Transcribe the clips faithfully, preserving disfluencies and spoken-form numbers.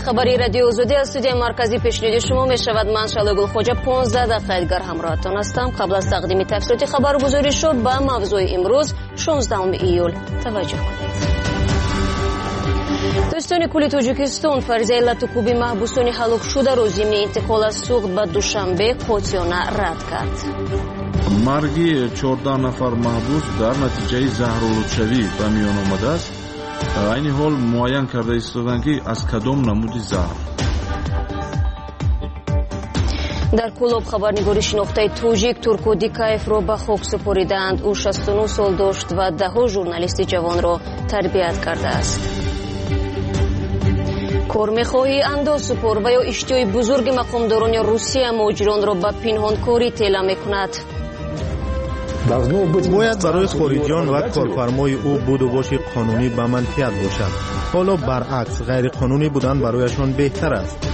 خبری رادیو آزادی از استودیو مرکزی پیشنهاد شما می شود. من شالگل خوجا پانزده دقیقه دیگر همراهتان هستم. قبل از تقدیم تفصیلی خبرگزاری شد به موضوع امروز شانزدهم ایول توجه کنید. دوستان کل تاجیکستان فریضه لاتوکوبی محبوسان هلاک شده ضمن انتقال از سوخت به دوشنبه قاطعانه رد کرد. مرگ چهارده نفر محبوس در نتیجه زهرآلودشوی به میان آمده است. این حال معین کرده ایستادند که از کدام نمودی زهر. در کلاب خبرنگاری شناخته تاجیک ترکو دیکاєв را به خاک سپاریدند. او شصت و نه سال داشت و ده ژورنالیست جوان را تربیت کرده است. کارمیخواهی انداز سپار و یا اشتیای بزرگ مقامداران روسیه مهاجران را به پنهانکاری طلب میکند. باید برای خارجیان و کارفرمای او بود و باش قانونی به منفیت باشد. حالا برعکس غیر قانونی بودن برایشان بهتر است.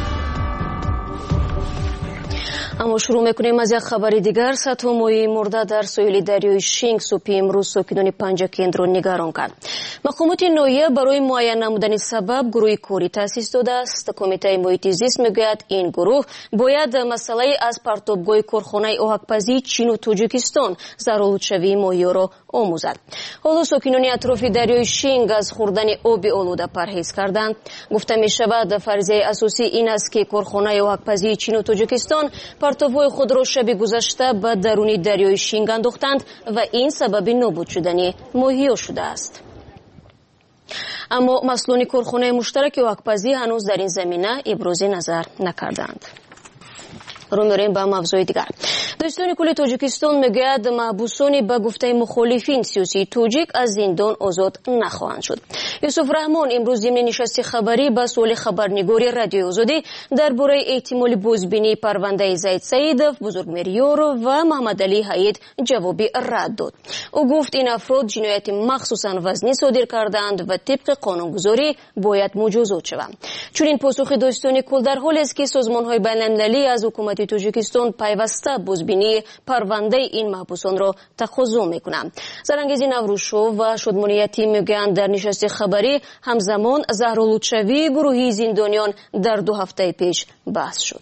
اما شروع میکنیم از یک خبر دیگر. صدها ماهی مرده در ساحل دریای شینگ صبح امروز ساکنان پنجکند را نگران کرد. مقامات ناحیه برای معین نمودن سبب گروه کاری تأسیس داده است. کمیته محیط زیست میگوید این گروه باید مسئله از پرتابگاه کارخانه آهک‌پزی چین و تاجیکستان زهرآلودشوی ماهی‌ها را آموزد. حالا ساکنان اطراف دریای شینگ از خوردن آب آلوده پرهیز کردند. گفته می شود فریضه اساسی این است که کارخانه آهک‌پزی چین و تاجیکستان پرتابهای خود را شب گذشته به درون دریای شینگ انداختند و این سبب نابود شدن ماهی‌ها شده است. اما مسئولان کارخانه مشترک آهک‌پزی هنوز در این زمینه ابراز نظر نکردند. رو میریم به موضوع دیگر. دوستان کل تاجیکستان میگوید محبوسان به گفته مخالفین سیاسی تاجیک از زندان آزاد نخواهند شد. یوسف رحمان امروز ضمن نشست خبری به سوال خبرنگاری رادیو آزادی درباره احتمال بازبینی پرونده زید سیدوف، بزرگمیریار و محمد علی حید جوابی رد داد. او گفت این افراد جنایت مخصوصا وزنی صادر کردند و طبق قانونگذاری باید مجازات شوند. چون این پاسخ دوستان کل در حالی است که سازمان‌های بین‌المللی از حکومت تاجیکستان پیوسته بازبینی پرونده این محبوسان را تقاضا میکنند. زرانگیز نوروشو و شادمانیتی میگویند در نشست خبری همزمان زهرآلودشوی گروهی زندانیان در دو هفته پیش بحث شد.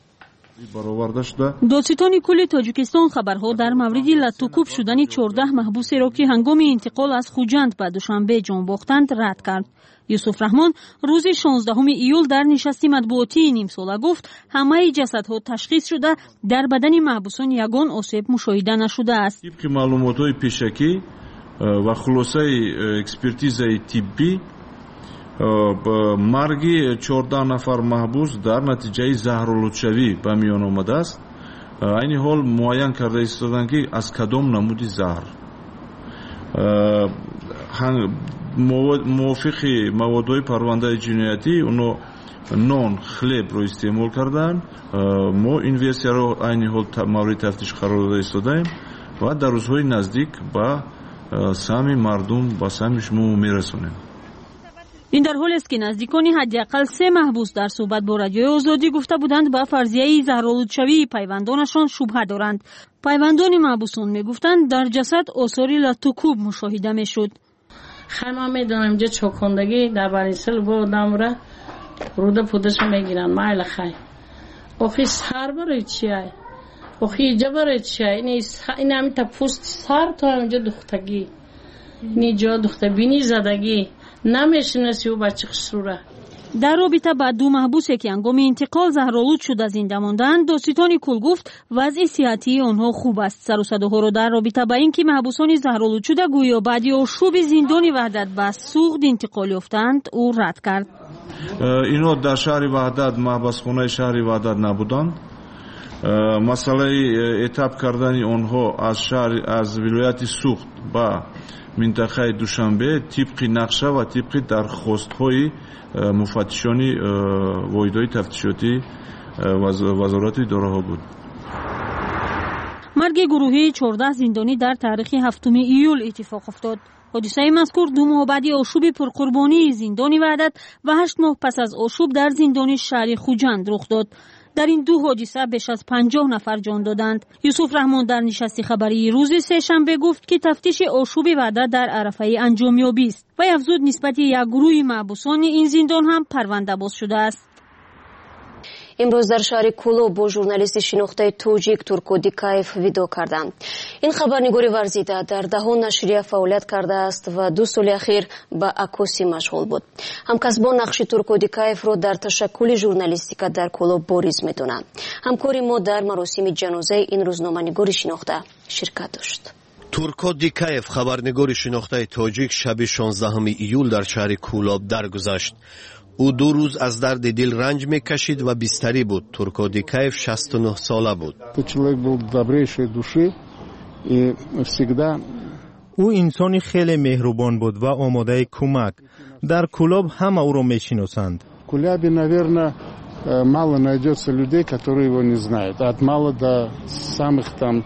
دادستان کل تاجیکستان خبرها در مورد لاتوکوب شدن چهارده محبوس را که هنگام انتقال از خوجند به دوشنبه جان باختند رد کرد. یوسف رحمان روز شانزدهم ایول در نشستی مطبوعاتی نیم ساله گفت همه جسدها تشخیص شده در بدن محبوسان یگان آسیب مشاهده نشده است. طبق معلومات‌های پیشکی و خلاصه اکسپرتیزهای طبی مرگ چهارده نفر محبوس در نتیجه زهرآلودشوی به میان آمده است. این حال معین کرده ایستادند که از کدام نمودی زهر. موافق موادهای پرونده جنایتی اونو نان خلب رو استعمال کردن. ما این ورسیا رو این حال مورد تفتیش قرار داده ایستادیم و در روزهای نزدیک با سهم مردم با سهم شما میرسونیم. این در حالی است که نزدیکان حداقل سه محبوس در صحبت با رادیو آزادی گفته بودند به فرضیه زهرآلودشوی پیوندانشان شبهه دارند. پیوندان محبوسان میگفتند در جسد آثار لاتوکوب مشاهده میشد. خیلی میدونم اینجا چوکندگی در بریسل با آدم را روده پودش میگیرن مایل خیلی آخی سر برای چیه آخی اینجا برای چیه این همین تا پوست سر تا اینجا دختگی اینجا دخته بینی زدگی نمیشنسی و بچه خسروره. در رابطه با دو محبوسی که هنگام انتقال زهرآلود شده زنده ماندند دادستان کل گفت وضع صحتی آنها خوب است. سر و صداها را در رابطه با اینکه محبوسان زهرآلود شده گویا بعد آشوب زندان وحدت به سوخت انتقال یافتند او رد کرد. اینا در شهر وحدت محبسخانه شهر وحدت نبودند. مسئله اتاب کردن آنها از شهر از ولایت سوخت با منطقه دوشنبه طبق نقشه و طبق درخواست‌های مفتشانی واحدهای تفتیشاتی وزارت داراها بود. مرگ گروهی چهارده زندانی در تاریخ هفتم ایول اتفاق افتاد. حادثه مذکور دو ماه بعد آشوب پرقربانی زندان وحدت و هشت ماه پس از آشوب در زندان شهر خوجند رخ داد. در این دو حادثه بیش از پنجاه نفر جان دادند. یوسف رحمان در نشست خبری روز سه شنبه گفت که تفتیش آشوب وحدت در عرفه انجامیابی است و افزود نسبت یک گروه محبوسان این زندان هم پرونده باز شده است. امروز در شهر کولوب با ژورنالیست شناخته تاجیک تورکو دیکایف ویدیو کردند. این خبرنگار ورزیده در دهان نشریه فعالیت کرده است و دو سال اخیر به عکاسی مشغول بود. همکسبان نقش تورکو دیکایف را در تشکل ژورنالیستیک در کولوب بارز می‌دانند. همکاری ما در مراسم جنازه این روزنامه‌نگار شناخته شرکت داشت. تورکو دیکایف خبرنگار شناخته تاجیک شب شانزدهم ایول در شهر کولوب درگذشت. او دو روز از درد دل رنج میکشید و بیستری بود. تورکو دیکایف شصت و نه ساله بود. او انسانی خیلی مهربان بود و آماده کمک. در کولوب همه او را میشناسند. کولابی наверное мало найдется людей, которые его не знают. От мала до самых там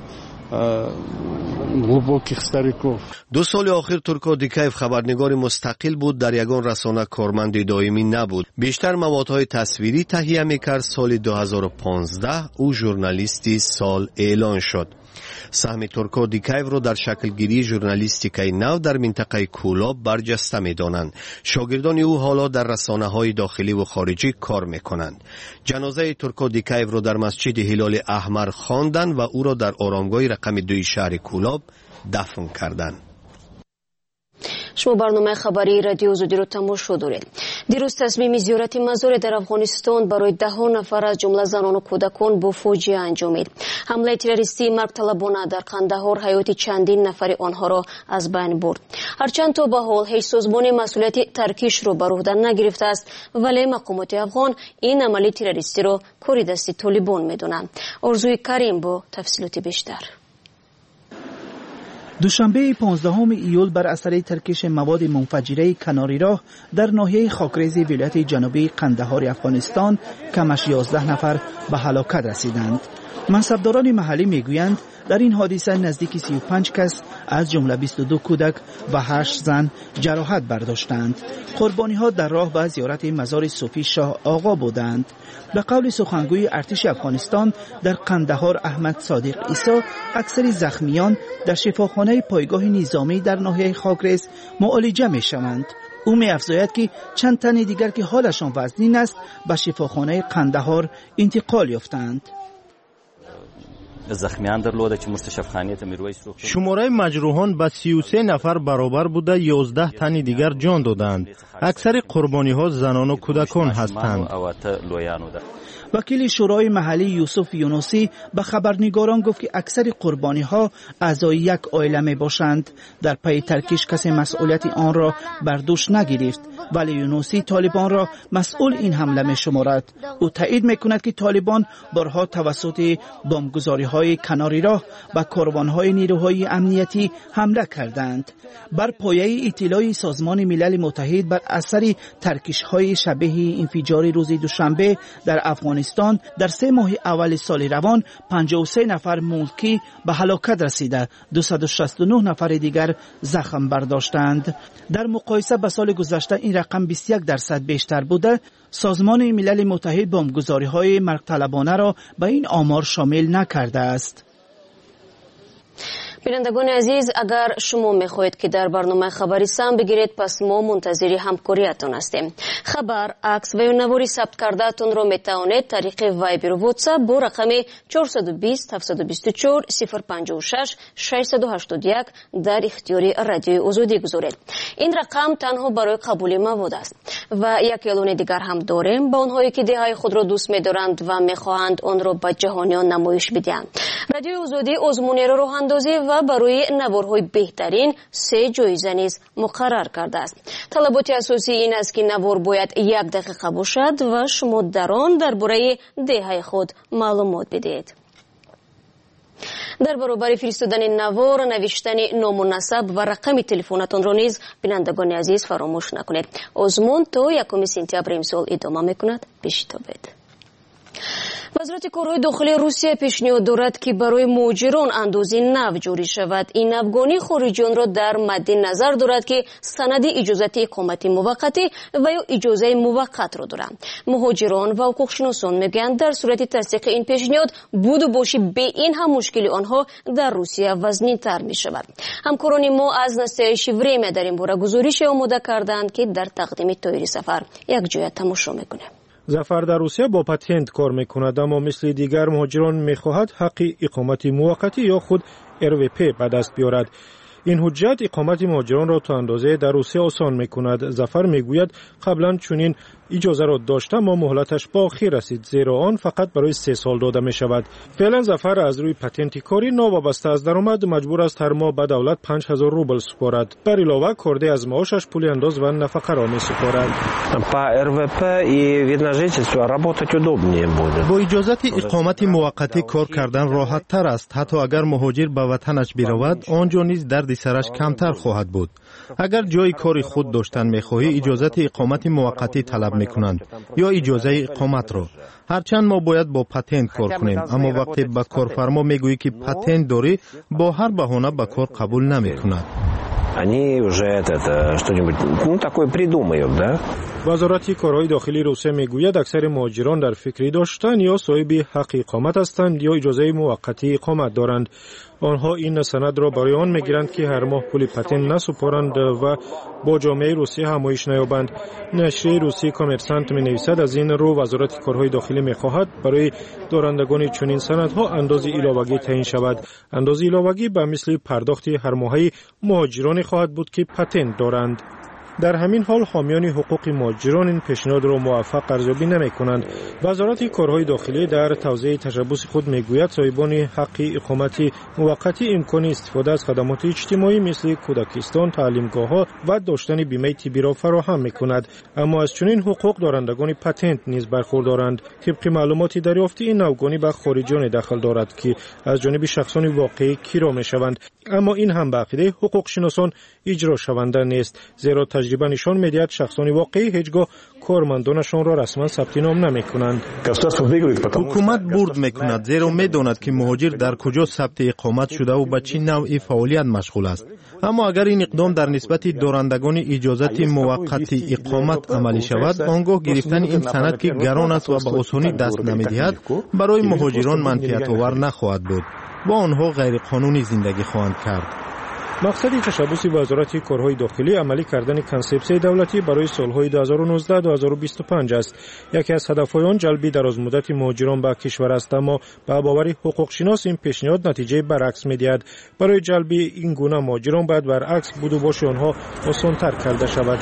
глубоких стариков. دو سال آخر تورکو دیکایف خبرنگار مستقل بود، در یگان رسانه کارمند دائمی نبود. بیشتر موادهای تصویری تهیه میکرد. سال دو هزار و پانزده او ژورنالیستی سال اعلان شد. سهم تورکو دیکایف را در شکلگیری ژورنالیستیکای نو در منطقه کولوب برجسته می‌دانند. شاگردان او حالا در رسانه‌های داخلی و خارجی کار می‌کنند. جنازه تورکو دیکایف را در مسجد هلال احمر خواندند و او را در آرامگاه رقم دو شهر کولوب دفن کردند. شما برنامه خبری رادیو زودی رو تماشا دارید. دیروز تصمیم زیارت مزار در افغانستان برای ده نفر از جمله زنان و کودکان با فاجعه انجامید. حمله تروریستی مرگ طلبانه در قندهار حیات چندین نفر آنها را از بین برد. هرچند تا به حال هیچ سازمان مسئولیت ترکیش رو بر عهده نگرفته است، ولی مقامات افغان این عمل تروریستی را کار دست طالبان می‌دانند. آرزوی کریم با تفصیلات بیشتر. دوشنبه پانزدهم ایول بر اثر ترکش مواد منفجره کناری راه در ناحیه خاکریز ولایت جنوبی قندهار افغانستان کم از یازده نفر به هلاکت رسیدند. منصبداران محلی میگویند در این حادثه نزدیک سی و پنج کس از جمله بیست و دو کودک و هشت زن جراحت برداشتند. قربانی ها در راه به زیارت مزار صوفی شاه آقا بودند. به قول سخنگوی ارتش افغانستان در قندهار احمد صادق عیسی، اکثر زخمیان در شفاخانه پایگاه نظامی در ناحیه خاکریز معالجه می شوند. او می افزاید که چند تن دیگر که حالشان وزنین است به شفاخانه قندهار انتقال یافتند. زخمیان درلوده که مستشفی خانه میرویس رو شماره مجروحان به سی و سه نفر برابر بوده. یازده تن دیگر جان دادند. اکثر قربانی ها زنان و کودکان هستند. وکیل شورای محلی یوسف یونوسی به خبرنگاران گفت که اکثر قربانی ها اعضای یک عائله می باشند. در پی ترکیش کسی مسئولیت آن را بر دوش نگرفت، ولی یونوسی طالبان را مسئول این حمله می شمارد. او تایید می کند که طالبان بارها توسط بمبگذاری های کناری راه به کاروان های نیروهای امنیتی حمله کردند. بر پایه اطلاع سازمان ملل متحد بر اثر ترکیش های شبیه انفجار روز دوشنبه در افغانستان در سه ماه اول سال روان پنجاه و سه نفر ملکی به هلاکت رسیده، دویست و شصت و نه نفر دیگر زخم برداشتند. در مقایسه با سال گذشته این رقم بیست و یک درصد بیشتر بوده. سازمان ملل متحد بمبگذاری های مرگ طلبانه را به این آمار شامل نکرده است. بینندگان عزیز، اگر شما میخواهید که در برنامه خبری سهم بگیرید، پس ما منتظر همکاریتان هستیم. خبر، عکس و نواری ثبت کرده تون را میتوانید طریق وایبر و واتساپ با رقم چهارصد و بیست هفتصد و بیست و چهار صفر پنجاه و شش ششصد و هشتاد و یک در اختیار رادیو آزادی گذارید. این رقم تنها برای قبول مواد است. و یک اعلان دیگر هم داریم. با آنهایی که دههای خود را دوست می‌دارند و می‌خواهند آن را به جهانیان نمایش بدهند، رادیو آزادی آزمون راه اندازی و برای نوارهای بهترین سه جایزه نیز مقرر کرده است. طلبات اساسی این است که نوار باید یک دقیقه باشد و شما در آن درباره دههای خود معلومات بدهید. در برابر فرستادن نوار، نوشتن نام و نسب و رقم تلفنتان را نیز بینندگان عزیز فراموش نکنید. آزمون تا یکم سپتامبر امسال ادامه میکند. بشتابید. وزارت کارهای داخلی روسیه پیشنهاد دارد که برای مهاجران اندازه نو جاری شود. این افغانی خارجیان را در مد نظر دارد که سند اجازه اقامت موقتی و یا اجازه موقت را دارند. مهاجران و حقوقشناسان میگویند در صورت تصدیق این پیشنهاد بود و باشی به این هم مشکل آنها در روسیه وزن‌تر می شود. همکاران ما از نستایش وریم در این باره گزارش آماده کردند که در تقدیم تایر سفر یک جای تماشا میکنه. ظفر در روسیه با پتنت کار میکند، اما مثل دیگر مهاجران میخواهد حق اقامت موقتی یا خود ار وی پی به دست بیارد. این حجت اقامت مهاجران را تا اندازه در روسیه آسان میکند. ظفر میگوید قبلا چنین اجازه را داشته اما مهلتش با آخر رسید، زیرا آن فقط برای سه سال داده می شود. فعلا ظفر از روی پتنت کاری ناوابسته از درآمد مجبور است هر ماه به دولت پنج هزار روبل سپارد. بر علاوه کرده از معاشش پول انداز و نفقه را می سپارد. با اجازت اقامت موقتی کار کردن راحت تر است. حتی اگر مهاجر به وطنش برود، آنجا نیز درد سرش کمتر خواهد بود. اگر جای کاری خود داشتن می‌خواهی، اجازت اقامت موقتی طلب می‌کنند یا اجازه اقامت را. هرچند ما باید با پتنت کار کنیم، اما وقتی به کارفرما میگویی که پتنت داری، با هر بهانه به کار قبول نمی‌کند. Они уже это что-нибудь, ну, такое придумают, да? وزارت کارهای داخلی روسیه میگوید اکثر مهاجران در فکری داشتن یا صاحب حق اقامت هستند یا اجازه موقتی اقامت دارند. آنها این سند را برای آن میگیرند که هر ماه پول پتنت نسپارند و با جامعه روسیه همایش نیابند. نشریه روسی کامرسانت می نویسد از این رو وزارت کارهای داخلی میخواهد برای دارندگان چنین سندها اندازه علاوگی تعیین شود. اندازه علاوگی به مثل پرداخت هر ماهی مهاجران خواهد بود که پتنت دارند. در همین حال حامیان حقوق مهاجران این پیشنهاد را موفق ارزیابی نمی‌کنند. وزارت کارهای داخلی در توضیح تشبث خود میگوید صاحبان حق اقامت موقتی امکان استفاده از خدمات اجتماعی مثل کودکستان، تعلیمگاه‌ها و داشتن بیمه طبی را فراهم می‌کند. اما از چنین حقوق دارندگان پتنت نیز برخوردارند. طبق معلومات دریافتی این نوگانی به خارجیان دخل دارد که از جانب شخصان واقعی کیرا می‌شوند. اما این هم به عقیده حقوق شناسان اجرا شونده نیست، زیرا تجربه نشان می‌دهد شخصان واقعی هیچگاه کارمندانشان را رسما ثبت نام نمی‌کنند. حکومت برد می‌کند زیرا می‌داند که مهاجر در کجا ثبت اقامت شده و به چه نوع فعالیت مشغول است. اما اگر این اقدام در نسبت دارندگان اجازت موقت اقامت عملی شود، آنگاه گرفتن این سند که گران است و به آسانی دست نمی‌دهد برای مهاجران منفعت آور نخواهد بود. با آنها غیر قانونی زندگی خواهند کرد. مقصد تشبث وزارت کارهای داخلی عملی کردن کنسپسیون دولتی برای سالهای دو هزار و نوزده تا دو هزار و بیست و پنج است. یکی از هدف‌های آن جلب درازمدت مهاجران به کشور است، اما به باور حقوق شناس این پیشنهاد نتیجه برعکس می‌دهد. برای جلب این گونه مهاجران باید برعکس بود و باش آنها آسان‌تر کرده شود.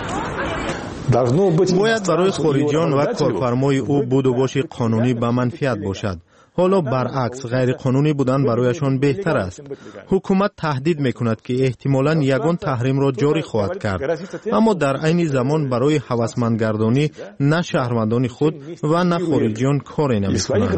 باید برای خارجیان و کارفرمای او بود و باش قانونی به منفعت باشد. حالا برعکس غیر قانونی بودن برایشان بهتر است. حکومت تهدید میکند که احتمالاً یگان تحریم را جاری خواهد کرد، اما در عین زمان برای هوسمندگردانی نه شهروندان خود و نه خارجیان کاری نمیکنند.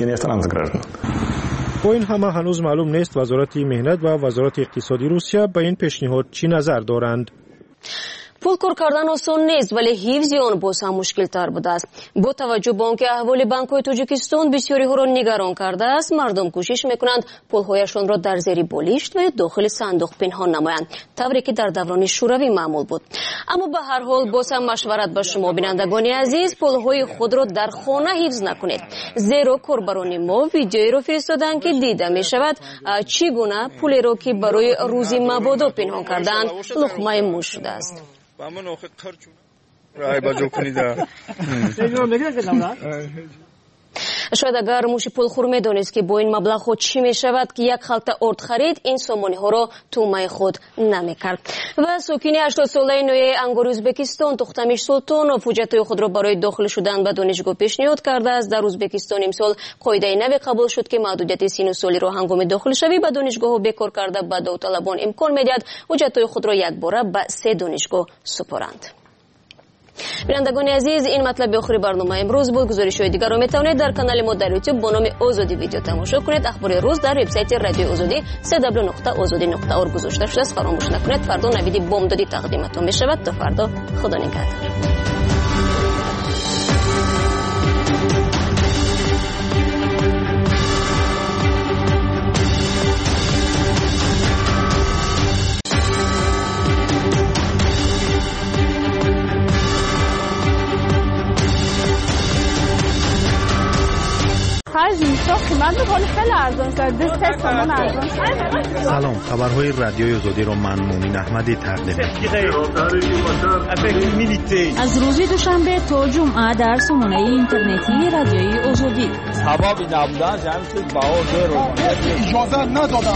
با این همه هنوز معلوم نیست وزارت مهنت و وزارت اقتصادی روسیه به این پیشنهاد چی نظر دارند. پول کار کردن آسان نیست، ولی حفظ آن باز هم مشکل تر بوده است. با توجه به آنکه احوال بانک‌های تاجیکستان بسیاری ها را نگران کرده است، مردم کوشش میکنند پولهایشان را در زیر بالشت و داخل صندوق پنهان نمایند، طوری که در دوران شوروی معمول بود. اما به هر حال باز هم مشورت به شما بینندگان عزیز، پولهای خود را در خانه حفظ نکنید، زیرا کاربران ما ویدیویی را فرستادند که دیده می شود چگونه پولی را که برای روزی مبادا پنهان کردند لقمه موش شده است. من آخه خرچ رای بجو کنیده. شاید اگر موشی پولخور میدانست که با این مبلغ خود چی می شود که یک خلطه ارد خرید، این سامانه ها را تومه خود نمی کرد. و ساکن هشتاد ساله نوی انگور ازبکستان تختمیش سلطانوف حجتهای خود را برای داخل شدن به دانشگاه پیشنهاد کرده است. در ازبکستان امسال قاعده نوی قبول شد که محدودیت سن و سالی را هنگام داخل شوی به دانشگاه ها بکار کرده به داوطلبان امکان میدهد حجتهای خود را یک باره به سه دانشگاه سپارند. بینندگان عزیز، این مطلب آخری برنامه امروز بود. گزارش‌های دیگر را میتوانید در کانال ما در یوتیوب با نام آزادی ویدیو تماشا کنید. اخبار روز در وبسایت رادیو آزادی دبلیو دبلیو دبلیو نقطه آزادی نقطه اورگ گذاشته شده است. فراموش نکنید فردا نوید بامدادی تقدیمتان میشود. تا فردا، خدا نگهدار. خرج میشه قیمت ولی خیلی ارزان شده سه تومن ارزان شده. سلام، خبرهای رادیوی آزادی رو من مومین احمدی تقدیم می‌کنم. از روز دوشنبه تا جمعه در سامانه اینترنتی رادیوی آزادی. سببی نبودن جمعی باور رو اجازه ندادن.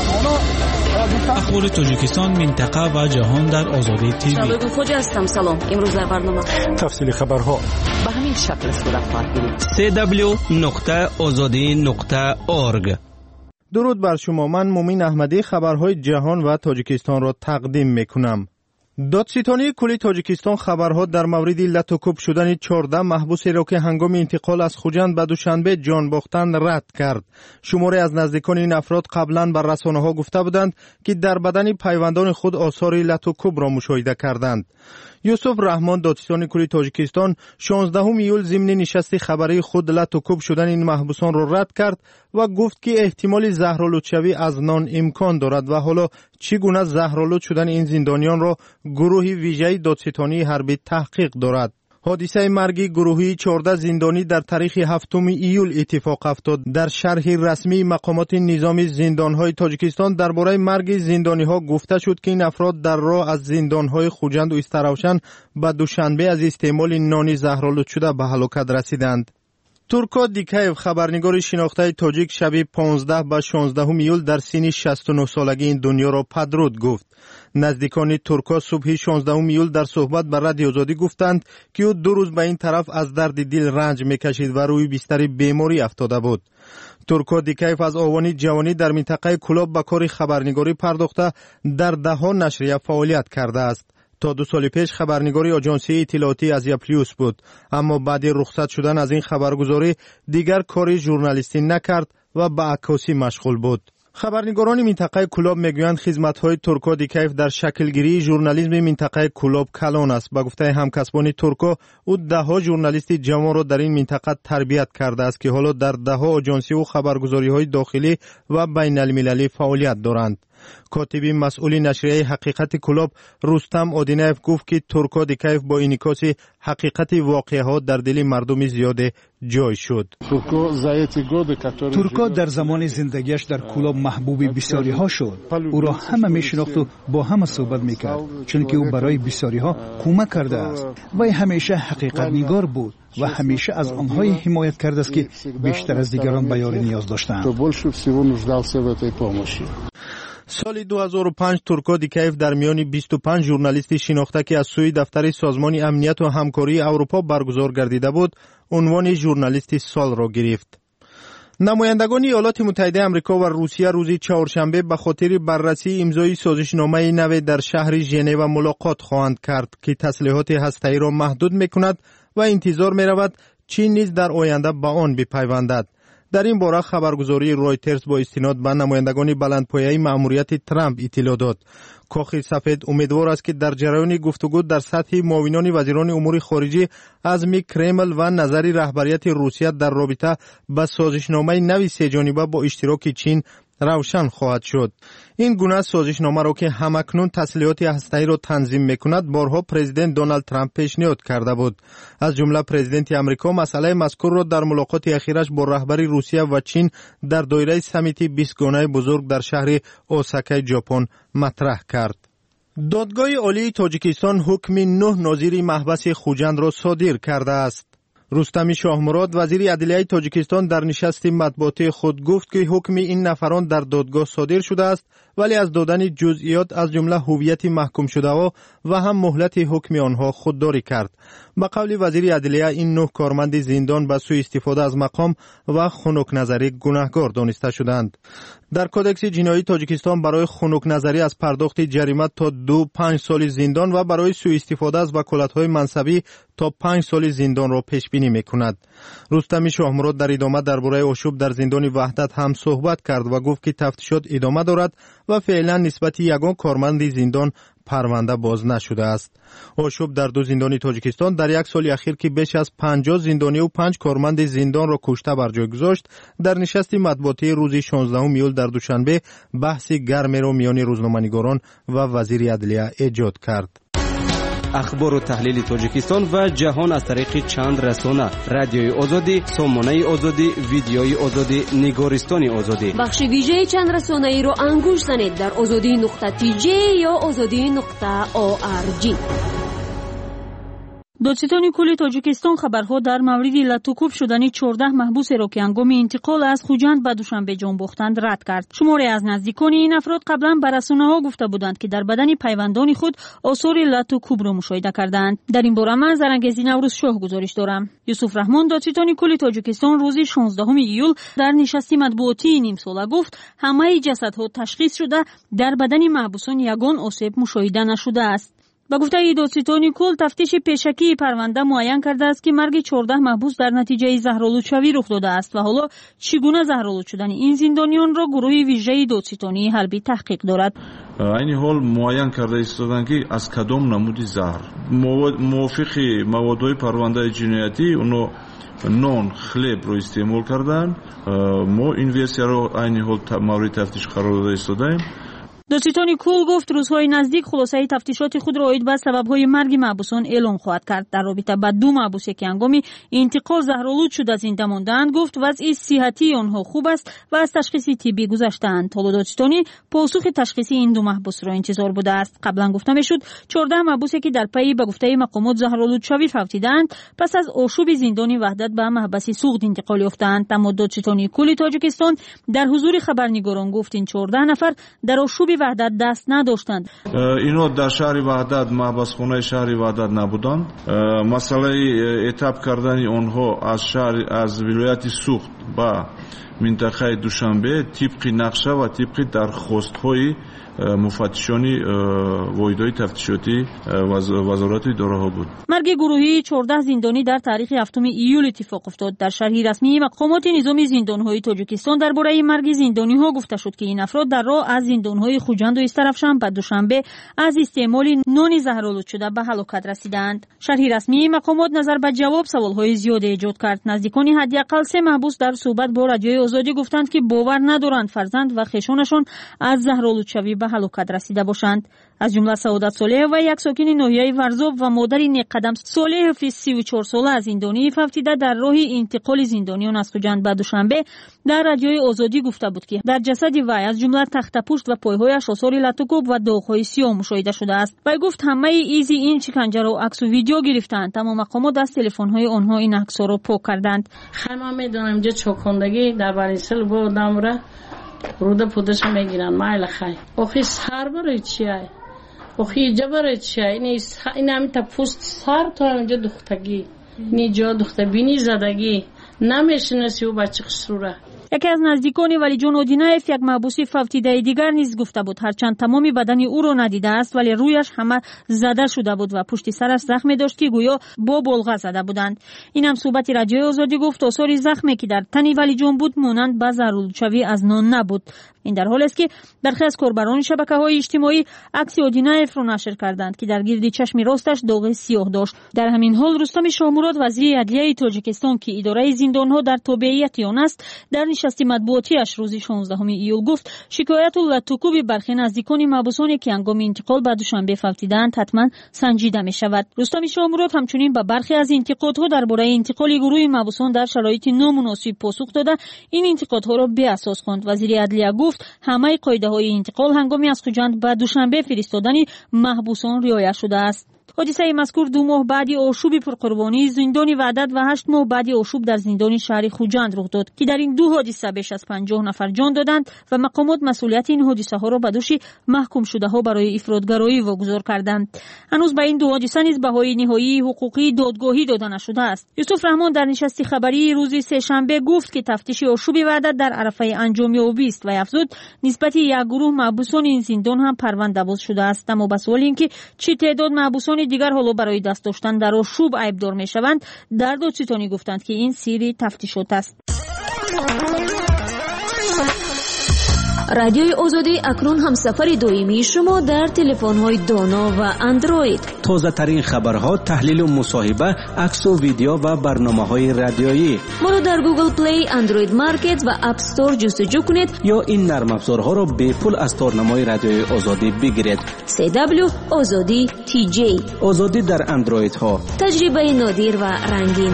اخبار تاجیکستان، منطقه و جهان در آزادی تیوی. شبگون خوجه هستم. سلام. امروز در برنامه تفصیلی خبرها به همین شکل صورت خواهد گرفت. سی دبلیو نقطه آزادی نقطه اورگ. درود بر شما، من مومین احمدی خبرهای جهان و تاجیکستان را تقدیم میکنم. دادستانی کلی تاجیکستان خبرها در مورد لطوکوب شدن چهارده محبوسی را که هنگام انتقال از خوجند به دوشنبه جان باختند رد کرد. شماری از نزدیکان این افراد قبلا بر رسانه‌ها گفته بودند که در بدن پیوندان خود آثار لطوکوب را مشاهده کردند. یوسف رحمان دادستان کلی تاجیکستان شانزدهم ایول ضمن نشست خبری خود لطوکوب شدن این محبوسان را رد کرد و گفت که احتمال زهرآلود شوی از نان امکان دارد و حالا چگونه زهرآلود شدن این زندانیان را گروه ویژه دادستانی حربی تحقیق دارد. حادثه مرگ گروهی چهارده زندانی در تاریخ هفتم ایول اتفاق افتاد. در شرح رسمی مقامات نظامی زندانهای تاجیکستان درباره مرگ زندانیها گفته شد که این افراد در راه از زندانهای خوجند و استراوشن به دوشنبه از استعمال نان زهرآلود شده به هلاکت رسیدند. تورکا دیکایف خبرنگار شناخته تاجیک شب پانزده به شانزدهم ایول در سن شصت و نه سالگی این دنیا را پدرود گفت. نزدیکان تورکا صبح شانزدهم ایول در صحبت به رادیو آزادی گفتند که او دو روز به این طرف از درد دل رنج میکشید و روی بستر بیماری افتاده بود. تورکا دیکایف از آوانی جوانی در منطقه کلاب به کار خبرنگاری پرداخته در دهها نشریه فعالیت کرده است. تا دو سال پیش خبرنگاری آژانسی اطلاعاتی آزیا پلیوس بود، اما بعد رخصت شدن از این خبرگزاری دیگر کاری ژورنالیستی نکرد و به عکاسی مشغول بود. خبرنگاران منطقه کلاب میگویند خدمت‌های تورکا دیکایف در شکلگیری ژورنالیسم منطقه کلاب کلان است. با گفته همکسبان تورکا، او ده‌ها ژورنالیست جوان را در این منطقه تربیت کرده است که حالا در ده‌ها آژانسی و خبرگزاری‌های داخلی و بین‌المللی فعالیت دارند. کاتب مسئول نشریه حقیقت کلاب رستم آدینایف گفت که تورکا دیکایف با انعکاس حقیقت واقعه‌ها در دل مردم زیاد جای شد. تورکا در زمان زندگیش در کلاب محبوب بسیاری ها شد. او را همه میشناخت و با همه صحبت میکرد، چون که او برای بسیاری ها کمک کرده است. وی همیشه حقیقت نگار بود و همیشه از آنهای حمایت کرده است که بیشتر از دیگران به یاری نیاز داشتند. سال دو هزار و پنج تورکا دیکایف در میان بیست و پنج ژورنالیست شناخته که از سوی دفتر سازمان امنیت و همکاری اروپا برگزار گردیده بود، عنوان ژورنالیست سال را گرفت. نمایندگان ایالات متحده آمریکا و روسیه روز چهارشنبه به خاطر بررسی امضای سازشنامه نو در شهر ژنو ملاقات خواهند کرد که تسلیحات هسته‌ای را محدود می‌کند و انتظار می‌رود چین نیز در آینده به آن بپیوندد. در این باره خبرگزاری رویترز با استناد به نمایندگان بلندپایه مأموریت ترامپ اطلاع داد. کاخ سفید امیدوار است که در جریان گفتگو در سطح معاونان وزیران امور خارجه عزم کرمل و نظر رهبریت روسیه در رابطه با سازشنامه نوی سه جانبه با اشتراک چین روشن خواهد شد. این گونه سازشنامه را که همکنون تسلیحات هسته‌ای را تنظیم می‌کند بارها پرزیدنت دونالد ترامپ پیشنهاد کرده بود. از جمله پرزیدنت آمریکا مسئله مذکور را در ملاقات اخیرش با رهبر روسیه و چین در دایره سمیت بیست گانه بزرگ در شهر اوساکا ژاپن مطرح کرد. دادگاه عالی تاجیکستان حکم نه ناظر محبس خوجند را صادر کرده است. رستم شاهمراد وزیر عدلیه تاجیکستان در نشست مطبوعاتی خود گفت که حکم این نفران در دادگاه صادر شده است، ولی از دادن جزئیات از جمله هویت محکوم شده ها و هم مهلت حکم آنها خودداری کرد. به قول وزیر عدلیه این نه کارمند زندان به سوء استفاده از مقام و خنک نظری گناهکار دانسته شدند. در کدکس جنایی تاجیکستان برای خنک نظری از پرداخت جریمه تا دو پنج سال زندان و برای سوء استفاده از وکالت‌های منصبی تا پنج سال زندان را پیش بینی می‌کند. رستم شاهمراد در ادامه درباره آشوب در زندان وحدت هم صحبت کرد و گفت که تفتیشات ادامه دارد و فعلا نسبت یگان کارمند زندان پرونده باز نشده است. آشوب در دو زندان تاجیکستان در یک سال اخیر که بیش از پنجاه زندانی و پنج کارمند زندان را کشته بر جای گذاشت، در نشست مطبوعاتی روز شانزدهم ایول در دوشنبه بحث گرمی را میان روزنامه‌نگاران و وزیر عدلیه ایجاد کرد. اخبار و تحلیل تاجیکستان و جهان از طریق چند رسانه: رادیوی آزادی، سامانه آزادی، ویدیوی آزادی، نگارستان آزادی. بخش ویژه چند رسانه ای رو انگوش زنید در آزادی نقطه تی جی یا آزادی نقطه او آر جی. دادستان کل تاجیکستان خبرها در مورد لطوکوب شدن چهارده محبوس را که هنگام انتقال از خوجند به دوشنبه جان باختند رد کرد. شماری از نزدیکان این افراد قبلا به رسانه‌ها گفته بودند که در بدن پیوندان خود آثار لطوکوب را مشاهده کردند. در این باره من زرنگزی نوروز شاه گزارش دارم. یوسف رحمان دادستان کل تاجیکستان روز شانزدهم ایول در نشستی مطبوعاتی نیم ساله گفت همه جسدها تشخیص شده در بدن محبوسان یگان آسیب مشاهده نشده است. با گفته دادستان کل تفتیش پیشکی پرونده معین کرده است که مرگ چهارده محبوس در نتیجه زهرآلودشوی رخ داده است و حالا چگونه زهرآلود شدن این زندانیان را گروه ویژه دادستانی حربی تحقیق دارد. این حال معین کرده ایستادند که از کدام نمودی زهر موافق موادهای پرونده جنایتی اونو نان خلب رو استعمال کردن. ما این ورسیا رو این حال مورد تفتیش قرار داده ایستادیم. دادستان کل گفت روزهای نزدیک خلاصه تفتیشات خود را عاید به سبب‌های مرگ محبوسان اعلام خواهد کرد. در رابطه با دو محبوس که هنگام انتقال زهرآلود شده زنده ماندند گفت وضع صحتی آنها خوب است و از تشخیص طبی گذشتند. حالا دادستانی پاسخ تشخیصی این دو محبوس را انتظار بوده است. قبلا گفته میشد چهارده محبوسی که در پی به گفته مقامات زهرآلود شوی فوتیدند پس از آشوب زندان وحدت به محبس سوخت انتقال یافتند. اما دادستانی کل تاجیکستان در حضور خبرنگاران گفت این چهارده نفر در آشوب وحدت دست نداشتند. اینا در شهر وحدت محبس خانه شهر وحدت نبودند. مسئله اتاب کردن آنها از شهر از ولایت سوخت با منطقه دوشنبه طبق نقشه و طبق درخواست های مفتشانی واحدهای تفتیشاتی وزارت اداره ها بود. مرگ گروهی چهارده زندانی در تاریخ هفتم ایول اتفاق افتاد. در شرحی رسمی مقامات نظام زندان‌های تاجیکستان درباره مرگ زندانی‌ها گفته شد که این افراد در راه از زندان‌های خوجند و استرفشان به دوشنبه از استعمال نان زهرآلود شده به هلاکت رسیدند. شرحی رسمی مقامات نظر به جواب سوال‌های زیاد ایجاد کرد. نزدیکان حداقل سه محبوس در صحبت با رادیوی آزادی گفتند که باور ندارند فرزند و خویشانشان از زهرآلود شوی به هلاکت رسیده باشند. از جمله سعادت صالح و یک ساکن ناحیه ورزاب و مادر نیقدم صالح حفیظ سی و چهار ساله از زندانی فوتیده در راه انتقال زندانیان از خوجند به دوشنبه در رادیوی آزادی گفته بود که در جسد وی از جمله تخت پوست و پایهایش آثار لطوکوب و داغ‌های سیاه مشاهده شده است. وی گفت همه ایزی این شکنجه را عکس و ویدیو گرفتند اما مقامات از تلفن‌های آنها این عکس‌ها را پاک کردند. خیلی می‌دونم جه چوکندگی در برسل با دامره روده پودش میگیرن مایل خیلی آخی سر برای چیه آخی اینجا برای چیه این این همین تا پوست سر تا اینجا دختگی اینجا دخته بینی زدگی نمیشناسی و بچه خسروره. یکی از نزدیکان ولی جان اودینایف یک محبوس فوتیده دیگر نیز گفته بود هرچند تمامی بدن او را ندیده است ولی رویش همه زده شده بود و پشت سرش زخمی داشت که گویا با بلغه زده بودند. این هم صحبت رادیوی آزادی گفت آثار زخمی که در تن ولی جان بود مانند به زهرآلودشوی از نان نبود. این در حالی است که برخی از کاربران شبکه‌های اجتماعی عکس اودینایف را نشر کردند که در گرد چشم راستش داغ سیاه داشت. در همین حال رستم شاهمراد وزیر عدلیه تاجیکستان که اداره زندان‌ها در تابعیت آن است در نشست مطبوعاتی‌اش روز شانزدهم ایول گفت شکایت لطوکوب برخی نزدیکان محبوسانی که هنگام انتقال به دوشنبه فوتیدند حتما سنجیده می‌شود. رستم شاهمراد همچنین به برخی از انتقادها درباره انتقال گروه محبوسان در شرایط نامناسب پاسخ داده این انتقادها را بی اساس خواند. وزیر عدلیه گفت همه قاعده‌های انتقال هنگامی از خوجند به دوشنبه فرستادن محبوسان رعایت شده است. حادثه مذکور دو ماه بعد آشوب پرقربانی زندان وحدت و هشت ماه بعد آشوب در زندان شهر خوجند رخ داد که در این دو حادثه بیش از پنجاه نفر جان دادند و مقامات مسئولیت این حادثه ها را به دوش محکوم شده ها برای افرادگرایی واگذار کردند. هنوز به این دو حادثه نیز بهای نهایی حقوقی دادگاهی داده نشده است. یوسف رحمان در نشست خبری روز سه شنبه گفت که تفتیش آشوب وحدت در عرفه انجام یابی است و افزود نسبت یک گروه محبوسان این زندان هم پرونده باز شده است. اما به سوال اینکه چه تعداد محبوسان دیگر حالا برای دست داشتن در آشوب عیبدار میشوند در دادستانی گفتند که این سری تفتیشات است. رادیوی آزادی اکنون همسفر دائمی شما در تلفن‌های دانا و اندروید. تازه ترین خبرها، تحلیل و مصاحبه، عکس و ویدیو و برنامه‌های رادیویی. ما را در گوگل پلی، اندروید مارکت و اپ استور جستجو کنید یا این نرم افزارها را به پول از تورنمای رادیوی آزادی بگیرید. سی دبلیو آزادی تی جی. آزادی در اندروید ها. تجربه نادر و رنگین.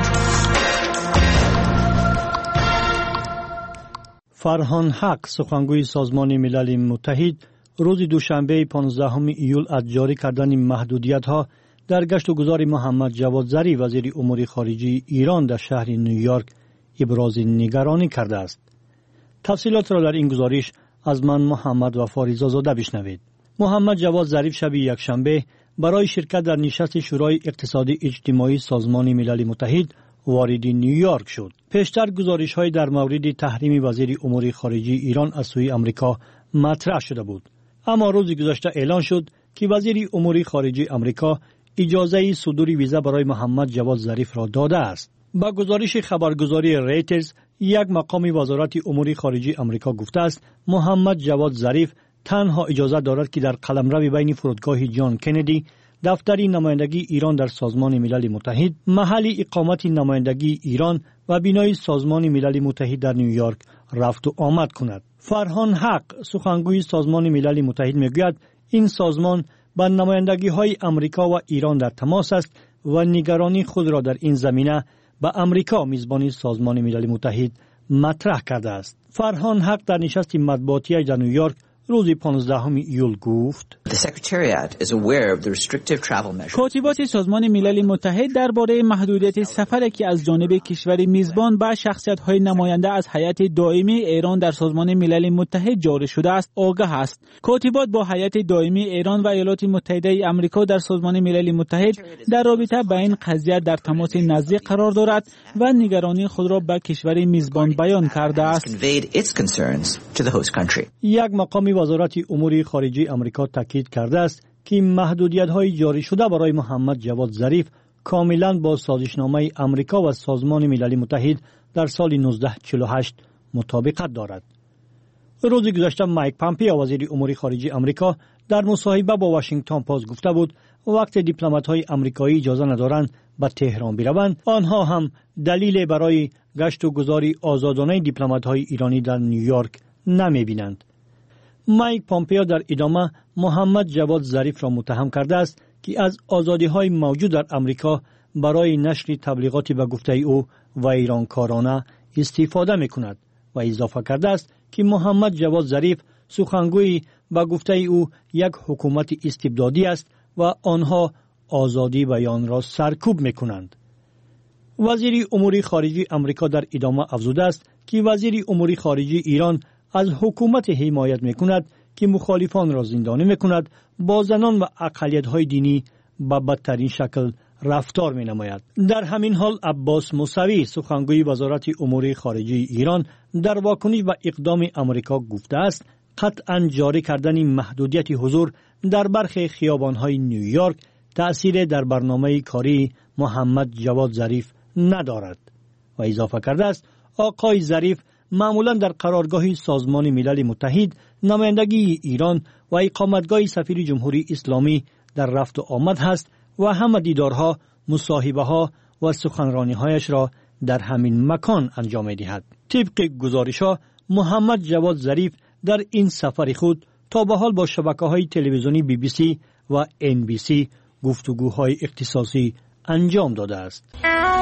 فرهان حق، سخنگوی سازمان ملل متحد، روز دوشنبه پانزدهم ایول از جاری کردن محدودیت‌ها در گشت و گذار محمد جواد ظریف وزیر امور خارجه ایران در شهر نیویورک ابراز نگرانی کرده است. تفصیلات را در این گزارش از من محمد وفا رضازاده بشنوید. محمد جواد ظریف شب یکشنبه برای شرکت در نشست شورای اقتصادی اجتماعی سازمان ملل متحد وارد نیویورک شد. پیشتر گزارش‌های در مورد تحریم وزیر امور خارجه ایران از سوی آمریکا مطرح شده بود. اما روز گذشته اعلان شد که وزیر امور خارجه آمریکا اجازه صدور ویزا برای محمد جواد ظریف را داده است. با گزارش خبرگزاری ریترز، یک مقام وزارت امور خارجه آمریکا گفته است محمد جواد ظریف تنها اجازه دارد که در قلمرو بین فرودگاه جان کندی، دفتر نمایندگی ایران در سازمان ملل متحد، محل اقامت نمایندگی ایران و بینای سازمان ملل متحد در نیویورک رفت و آمد کند. فرهان حق، سخنگوی سازمان ملل متحد، میگوید این سازمان با نمایندگی های آمریکا و ایران در تماس است و نگرانی خود را در این زمینه با آمریکا میزبانی سازمان ملل متحد مطرح کرده است. فرهان حق در نشست مطبوعاتی در نیویورک روز پانزدهم ایول گفت کاتبات سازمان ملل متحد درباره محدودیت سفر که از جانب کشور میزبان به شخصیت‌های نماینده از هیئت دائمی ایران در سازمان ملل متحد جاری شده است آگاه است. کاتبات با هیئت دائمی ایران و ایالات متحده آمریکا در سازمان ملل متحد در رابطه با این قضیه در تماس نزدیک قرار دارد و نگرانی خود را به کشور میزبان بیان کرده است. یک مقام وزارت امور خارجه آمریکا تاکید کرده است که محدودیت‌های جاری شده برای محمد جواد ظریف کاملا با سازشنامه آمریکا و سازمان ملل متحد در سال نوزده چهل و هشت مطابقت دارد. روز گذشته مایک پامپئو وزیر امور خارجه آمریکا در مصاحبه با واشنگتن پست گفته بود وقت دیپلمات‌های آمریکایی اجازه ندارند به تهران بروند، آنها هم دلیل برای گشت و گذار آزادانه دیپلمات‌های ایرانی در نیویورک نمی‌بینند. مایک پامپئو در ادامه محمد جواد ظریف را متهم کرده است که از آزادی‌های موجود در آمریکا برای نشر تبلیغات به گفته او و ایرانکارانه استفاده می‌کند و اضافه کرده است که محمد جواد ظریف سخنگوی به گفته او یک حکومت استبدادی است و آنها آزادی بیان را سرکوب می‌کنند. وزیر امور خارجه آمریکا در ادامه افزوده است که وزیر امور خارجه ایران از حکومت حمایت می‌کند که مخالفان را زندانی می‌کند، با زنان و اقلیت‌های دینی به بدترین شکل رفتار می‌نماید. در همین حال عباس موسوی، سخنگوی وزارت امور خارجه ایران، در واکنش به اقدام آمریکا گفته است قطعاً جاری کردن محدودیت حضور در برخی خیابان‌های نیویورک تأثیر در برنامه کاری محمد جواد ظریف ندارد و اضافه کرده است آقای ظریف معمولا در قرارگاه سازمان ملل متحد، نمایندگی ایران و اقامتگاه سفیر جمهوری اسلامی در رفت و آمد هست و همه دیدارها، مصاحبه ها و سخنرانی هایش را در همین مکان انجام می دهد. طبق گزارش ها محمد جواد ظریف در این سفر خود تا به حال با شبکه های تلویزیونی بی بی سی و ان بی سی گفتگوهای اختصاصی انجام داده است.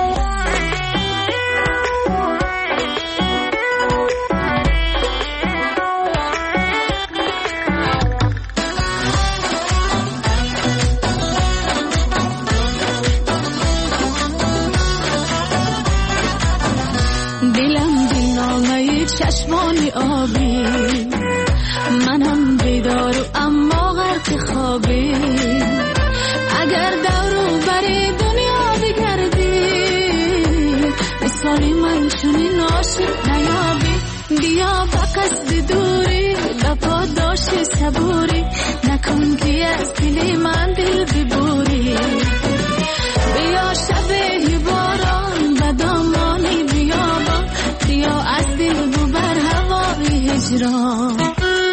چشمانی آبی منم بیدار و اما غرق خوابی اگر دورو بری دنیا بگردی مثالی من چونین عاشق نیابی بیا با قصد دوری با داشت صبوری نکن که از دل من دل ببوری بیا شبه باران و دامانی بیابان بیا از دل ببر هوای هجران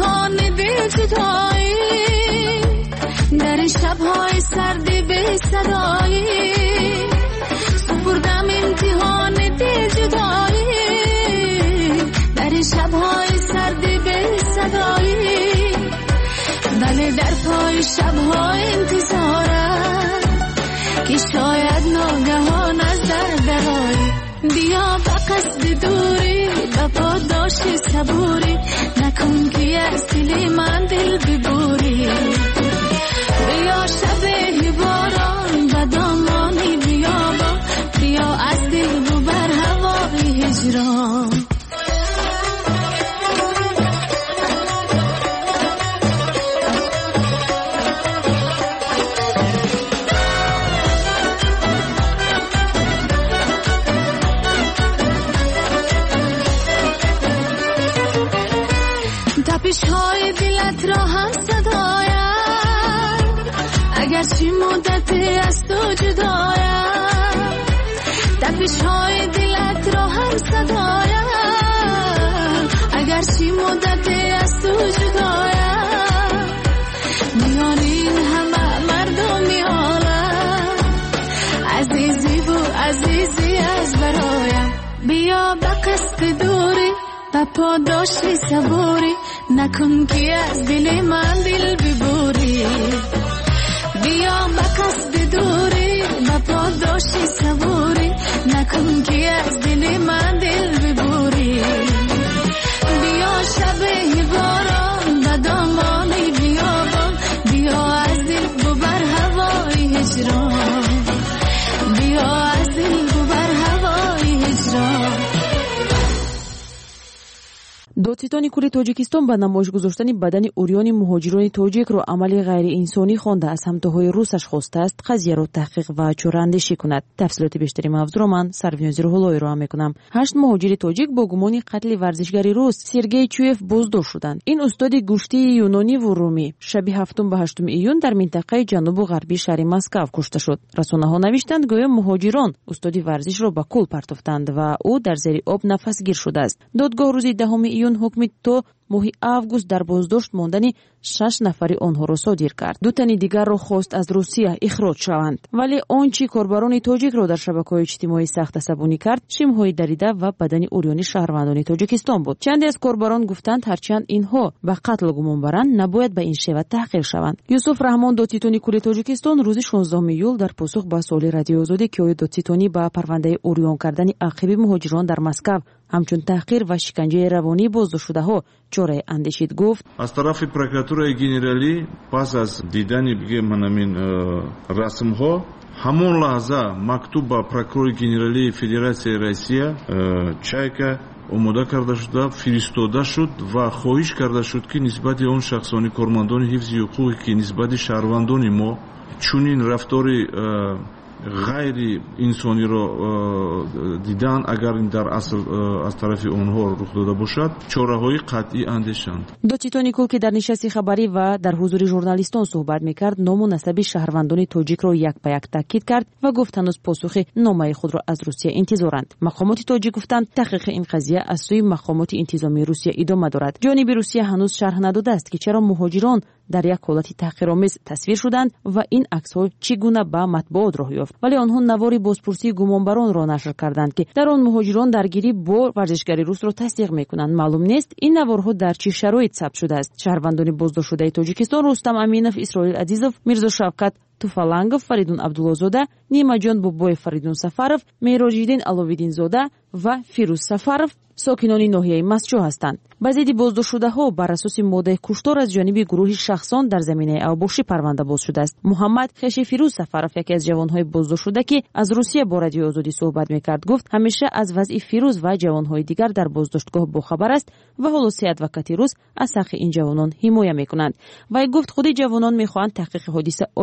امتحان دل جدایی در این شب‌های سردی به صدایی سپردم امتحان دل جدایی در این شب‌های سردی به صدایی ولی در پای شب‌های انتظارم که شاید ناگهان از در درایی بیا به قصد دوری به پاداش صبوری نکن که از دل من دل ببوری بیا شب باران و دامانی بیابان بیا از دل ببر هوای هجران تپش‌های دلت را هم صدایم اگرچه مدت از تو جدایم تپش‌های دلت را هم صدایم اگرچه مدت از تو جدایم میان این همه مردمی عالم عزیزی و عزیزی از برایم بیا به قصد دوری به پاداش صبوری نکن که از دل من دل ببوری بیا به قصد دوری به پاداش صبوری نکن که از دل من دل ببوری بیا شب باران به دامانی بیابان بیا از دل ببر هوای هجران بیا از دل ببر هوای هجران دادستان کل تاجیکستان به نمایش گذاشتن بدن اوریان مهاجران تاجیک را عمل غیر انسانی خوانده از همتاهای روسش خواسته است قضیه را تحقیق و چاره‌اندیشی کند. تفصیلات بیشتری موضوع را من سروین زیرهولایی را میکنم. هشت مهاجر تاجیک با گمان قتل ورزشگری روس سرگئی چویف بازداشت شدند. این استاد گوشتی یونانی و رومی شب هفتم به هشتم ایون در منطقه جنوب غربی شهر مسکو کشته شد. رسانه‌ها نوشتند گویا مهاجران استاد ورزش را به کول پرتافتند و او در زیر آب نفسگیر شده است. دادگاه روز دهم ایون حکم تو ماه август در بازداشت ماندن شش نفری آنها را صادر کرد. دو تن دیگر را خواست از روسیه اخراج شوند، ولی آنچه کاربران تاجیک را در شبکه‌های اجتماعی سخت عصبانی کرد شم‌های دریده و بدن اوریان شهروندان تاجیکستان بود. چند از کاربران گفتند هرچند اینها به قتل گمان برند نباید به این شیوه تحقیر شوند. یوسف رحمان دادستان کل تاجیکستان روز شانزدهم ایول در پاسخ به سوال رادیو آزادی که دادستانی به پرونده اوریان کردن عاقب مهاجران در مسکو همچون تحقیر و شکنجه روانی بازداشت شده ها چاره اندیشید گفت از طرف پروکراتورای گنرالی پس از دیدن بگه منامین رسم ها همون لحظه مکتوب با پروکرور گنرالی فدراسیای روسیه چایکا آماده کرده شده فرستاده شد و خواهش کرده شد که نسبت اون شخصانی کارمندان حفظ حقوقی که نسبت شهروندان ما چونین رفتاری غیر انسانی را دیدن اگر این در اصل از طرف اونها رخ داده باشد چاره‌های قطعی اندیشند. دادستان کل که در نشست خبری و در حضور ژورنالیستان صحبت میکرد نام و نسب شهروندان تاجیک را یک به یک تاکید کرد و گفت هنوز پاسخ نامه خود را از روسیه انتظارند. مقامات تاجیک گفتند تحقیق این قضیه از سوی مقامات انتظامی روسیه ادامه دارد. جانب روسیه هنوز شرح نداده است که چرا مهاجران در یک حالت تحقیرآمیز تصویر شدند و این عکس‌ها چگونه به مطبوعات راه یافت، ولی آنها نواری بازپرسی گمانبران را نشر کردند که در آن مهاجران درگیری با ورزشگری روس را تصدیق می‌کنند. معلوم نیست این نوارها در چه شرایط ثبت شده است. شهروندان بازداشت شده تاجیکستان رستم امینов، اسرائیل عزیزов، میرزا شفقت توفالангов، فریدون عبدالله‌زاده، نیماجان بوبای فریدون сафаров، میراجیدین علویدین‌زاده و فیروز سفرов ساکنان ناحیه مسجو هستند. بعضی بازداشت شده‌ها بر اساس ماده کشتار از جانب گروهی شخصان در زمینه اوباشی پرونده باز شده است. محمد خشی فیروز سفرов یکی از جوان‌های بازداشت شده که از روسیه با رادیو آزادی صحبت می‌کرد گفت همیشه از وضع فیروز و جوان‌های دیگر در بازداشتگاه باخبر است و حالا سه ادوکاتی روس از حق این جوانان حمایت می‌کنند. و گفت خود جوانان می‌خواهند تحقیق حادثه عادلانه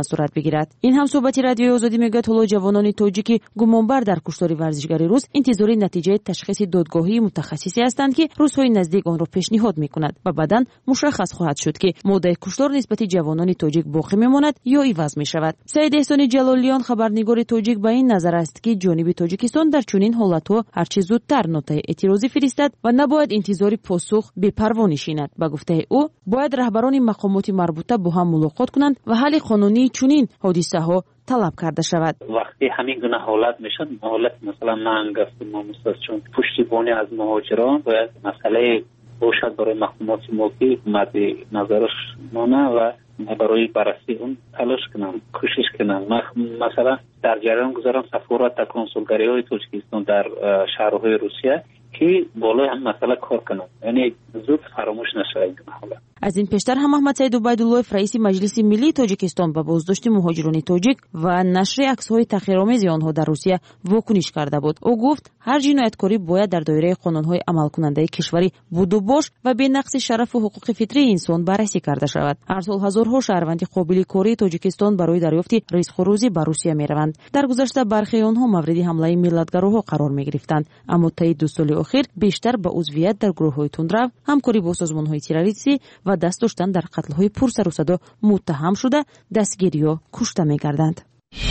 صورت بگیرد. این هم صحبت رادیوی آزادی میگوید حالا جوانان تاجیکی گمانبر در کشتار ورزشکار روس انتظار نتیجه تشخیص دادگاهی متخصصی هستند که روزهای نزدیک آن را پیشنهاد میکند و بعداً مشخص خواهد شد که ماده کشتار نسبت جوانان تاجیک باقی میماند یا عوض میشود. سعید احسانی جلالیان خبرنگار تاجیک به این نظر است که جانب تاجیکستان در چنین حالتها هرچه زودتر نوتای اعتراضی فرستد و نباید انتظار پاسخ بی‌پروا نشیند. به گفته او باید رهبران مقامات مربوطه با هم ملاقات کنند و حل قانونی چنین حادثه ها طلب کرده شود. وقتی همین گونه حالت میشد، حالت مثلا ننگ است ناموس چون پشتیبانی از مهاجران باید مسئله باشد برای مقامات موقعی مد نظرش مانه و برای بررسی اون تلاش کنم، کوشش کنم. مثلا در جریان گذارم سفارت و کنسولگری های تاجیکستان در شهرهای روسیه که بالای هم مسئله کار کنند، یعنی زود فراموش نشه این حالت. از این پیشتر هم محمد سعید عبیدالله رئیس مجلس ملی تاجیکستان به بازداشت مهاجران تاجیک و نشر عکس‌های تحقیرآمیز آنها در روسیه واکنش کرده بود. او گفت هر جنایتکاری باید در دایره قانون‌های عمل کننده کشوری بود و باش و به نقض شرف و حقوق فطری انسان بررسی کرده شود. هر سال هزارها شهروند قابل کاری تاجیکستان برای دریافت رزق روزی به روسیه می‌روند. در گذشته برخی آنها مورد حمله ملت‌گراها قرار می‌گرفتند، اما طی دو سال اخیر بیشتر به عضویت در گروه‌های تندرو، همکاری با سازمان‌های تروریستی و دست داشتن در قتل‌های پرسر و صدا متهم شده دستگیری یا کشته می‌گردند.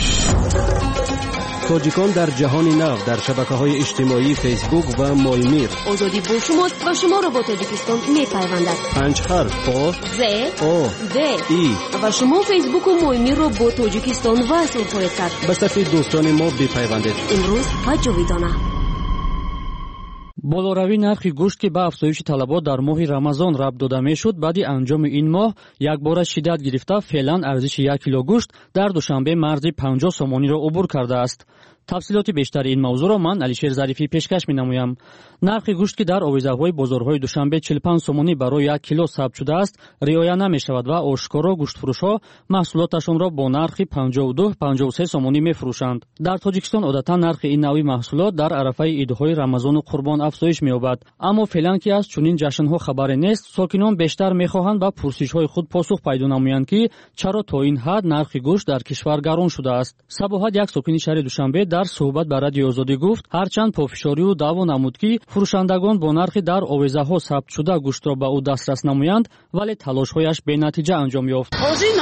تاجیکان در جهان نو در شبکه‌های اجتماعی فیسبوک و مولمیر. آزادی با شماست و شما را با تاجیکستان می‌پیوندد. پنج حرف آ ز او د ای و شما فیسبوک و مولمیر را با تاجیکستان وصل خواهید کرد. به صف دوستان ما بپیوندید. امروز و جاویدانه. болоравии нархи гӯшт ки ба афзоиши талабот дар моҳи рамазон рабт дода мешуд баъди анҷоми ин моҳ якбора шиддат гирифта феълан арзиши як кило гӯшт дар душанбе марзи панҷоҳ сомониро убур кардааст. тафсилоти бештари ин мавзӯъро ман алишер зарифӣ пешкаш менамоям. нархи гӯшт ки дар овезаҳои бозорҳои душанбе чил и панҷ сомонӣ барои як кило сабт шудааст риоя намешавад ва ошкоро гӯштфурӯшҳо маҳсулоташонро бо нархи панҷоҳу ду панҷоҳу се сомонӣ мефурӯшанд. дар тоҷикистон одатан нархи ин навъи маҳсулот дар арафаи идҳои рамазону қурбон афзоиш меёбад. аммо феълан ки аз чунин ҷашнҳо хабаре нест, сокинон бештар мехоҳанд ба пурсишҳои худ посух пайдо намоянд ки чаро то ин ҳад нархи гӯшт дар кишвар гарон шудааст. сабоҳат як сокини шаҳри душанбе дар суҳбат ба радиои озодӣ гуфт ҳарчанд пофишорию даъво намуд ки фурӯшандагон бо нархи дар овезаҳо сабтшуда гӯштро ба ӯ дастрас намоянд, вале талошҳояш бенатиҷа анҷом ёфт.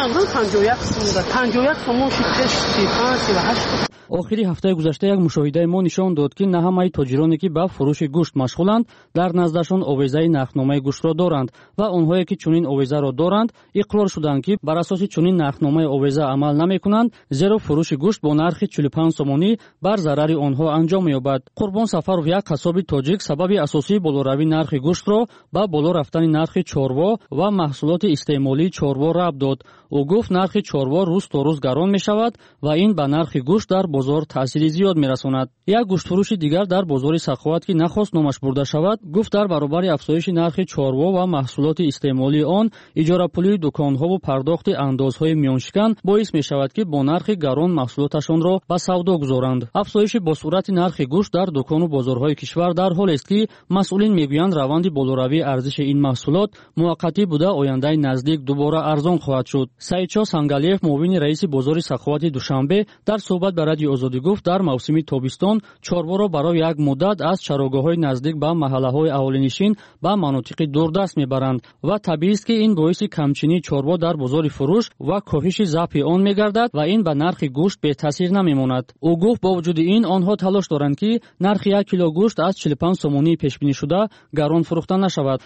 охири ҳафтаи гузашта як мушоҳидаи мо нишон дод ки на ҳамаи тоҷироне ки ба фурӯши гӯшт машғуланд дар наздашон овезаи нархномаи гӯштро доранд ва онҳое ки чунин овезаро доранд иқрор шуданд ки бар асоси чунин нархномаи овеза амал намекунанд, зеро фурӯши гӯшт бо нархи чил и панҷ сомонӣ бар зарари онҳо анҷом меёбад. Қурбон Сафаров як қассоби тоҷик сабаби асосии болоравии нархи гӯштро ба боло рафтани нархи чорво ва маҳсулоти истеъмолии чорво рабт дод. ӯ гуфт нархи чорво рӯз то рӯз гарон мешавад ва ин ба нархи гӯшт дар бозор таъсири зиёд мерасонад. як гӯштфурӯши дигар дар бозори Саховат ки нахост номаш бурда шавад, гуфт дар баробари афзоиши нархи чорво ва маҳсулоти истеъмолии он иҷорапулии дуконҳову пардохти андозҳои миёншикан боис мешавад ки бо нархи гарон маҳсулоташонро ба савдо гузоранд. афзоиши босуръати нархи гӯшт дар дукону бозорҳои кишвар дар ҳолест ки масъулин мегӯянд раванди болоравии арзиши ин маҳсулот муваққатӣ буда ояндаи наздик дубора арзон хоҳад шуд. Саидшоҳ Сангалиев, муовини раиси бозори Саховати Душанбе, дар суҳбат ба радиои Озодӣ гуфт дар мавсими тобистон чорворо барои як муддат аз чарогоҳҳои наздик ба маҳаллаҳои аҳолинишин ба манотиқи дурдаст мебаранд ва табиист ки ин боиси камчинии чорво дар бозори фурӯш ва коҳиши забти он мегардад ва ин ба нархи гӯшт бетаъсир намемонад. ӯ гуфт бо вуҷуди ин онҳо талош доранд ки нархи як кило гӯшт аз чил и панҷ сомонии пешбинишуда гарон фурӯхта нашавад.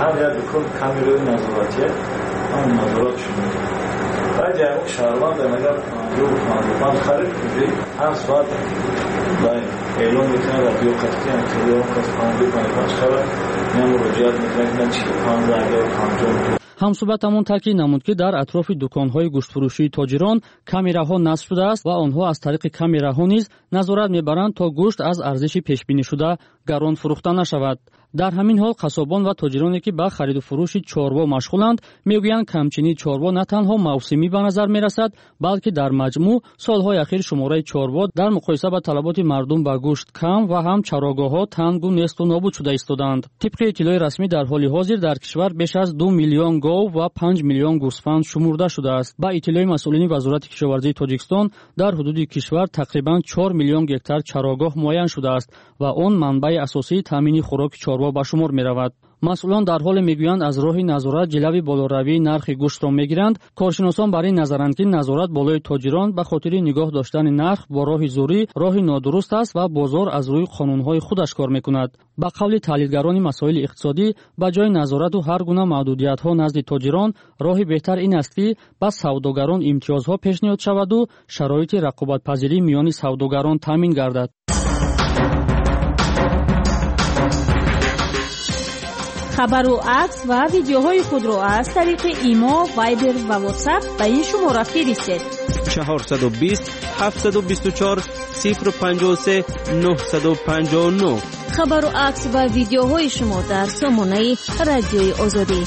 بعد اون شهروند اگر یو من خرید کنی هر ساعت باید اعلام میکنه در بیو قطعی هم که اون کس پانزده پنجاه شود میام مراجعت میکنه که من چی پانزده اگر پنجاه ҳамсӯҳбатамон таъкид намуд ки дар атрофи дуконҳои гӯштфурӯшии тоҷирон камераҳо насб шудааст ва онҳо аз тариқи камераҳо низ назорат мебаранд то гӯшт аз арзиши пешбинишуда гарон фурӯхта нашавад. дар ҳамин ҳол қасобон ва тоҷироне ки ба хариду фурӯши чорво машғуланд мегӯянд камчини чорво на танҳо мавсимӣ ба назар мерасад, балки дар маҷмӯъ солҳои ахир шумораи чорво дар муқоиса ба талаботи мардум ба гӯшт кам ва ҳам чарогоҳҳо тангу несту нобуд шуда истодаанд. тибқи иттилои расмӣ дар ҳоли ҳозир дар кишвар беш аз ду миллион гов ва панҷ миллион гӯсфанд шумурда шудааст. ба иттилои масъулини вазорати кишоварзии Тоҷикистон дар ҳудуди кишвар тақрибан чор миллион гектар чарогоҳ муайян шудааст ва он манбаи асосии таъмини хӯроки чорво ба шумор меравад. масъулон дар ҳоле мегӯянд аз роҳи назорат ҷилави болоравии нархи гӯштро мегиранд. коршиносон бар ин назаранд ки назорат болои тоҷирон ба хотири нигоҳ доштани нарх бо роҳи зурӣ роҳи нодуруст аст ва бозор аз рӯи қонунҳои худаш кор мекунад. ба қавли таҳлилгарони масоили иқтисодӣ, ба ҷои назорату ҳар гуна маҳдудиятҳо назди тоҷирон, роҳи беҳтар ин аст ки ба савдогарон имтиёзҳо пешниҳод шаваду шароити рақобатпазирӣ миёни савдогарон таъмин гардад. хабару акс ва видеоҳои худро аз тариқи имо, вайбер ва ватсап ба ин шумора фиристед. чаҳорсад و بیست هفتصد و بیست و چهار صفر پنجاه و سه نهصد و پنجاه و نه. хабару акс ва видеоҳои шумо дар сомонаи радиои озодӣ.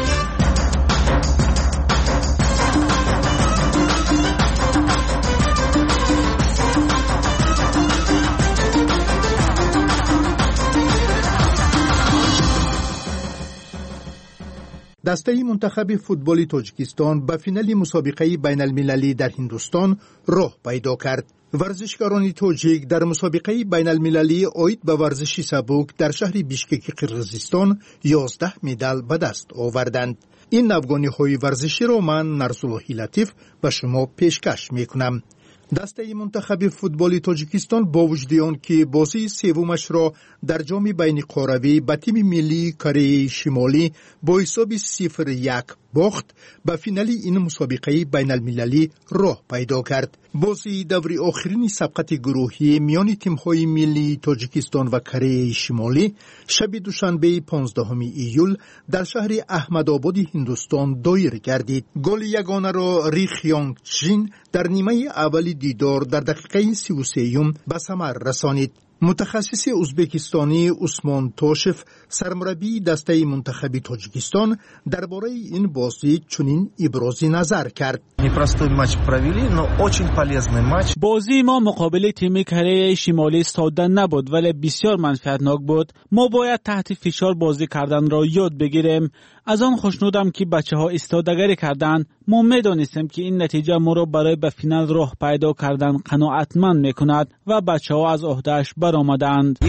دسته منتخب فوتبال تاجیکستان به فینال مسابقه بین المللی در هندوستان راه پیدا کرد. ورزشکاران تاجیک در مسابقه بین المللی عاید به ورزش سبک در شهر بیشکک قرقیزستان یازده مدال به دست آوردند. این افغانی ورزشی را من نرسالله لطیف به شما پیشکش میکنم. دسته منتخب فوتبال تاجیکستان با وجود آن که بازی سومش را در جام بین قاروی به تیم ملی کره شمالی با حساب صفر یک باخت، به فینال این مسابقه بین المللی راه پیدا کرد. بازی دوری آخرین سبقت گروهی میان تیم‌های ملی تاجیکستان و کره شمالی شب دوشنبه پانزدهم ایول در شهر احمدآباد هندوستان دایر گردید. گل یگانه را ری خیانگ چین در نیمه اول دیدار در دقیقه سی و سه به ثمر رسانید. متخصص ازبکستانی عثمان توشف سرمربی دسته منتخب تاجیکستان درباره این بازی چنین ابراز نظر کرد. بازی ما مقابل تیم کره شمالی ساده نبود ولی بسیار منفعتناک بود. ما باید تحت فشار بازی کردن را یاد بگیریم. از آن خوشنودم که بچه ها استادگری کردن. ما میدانستیم که این نتیجه ما را برای به فینال راه پیدا کردن قناعتمند میکند و بچه ها از عهده‌اش برآمدند.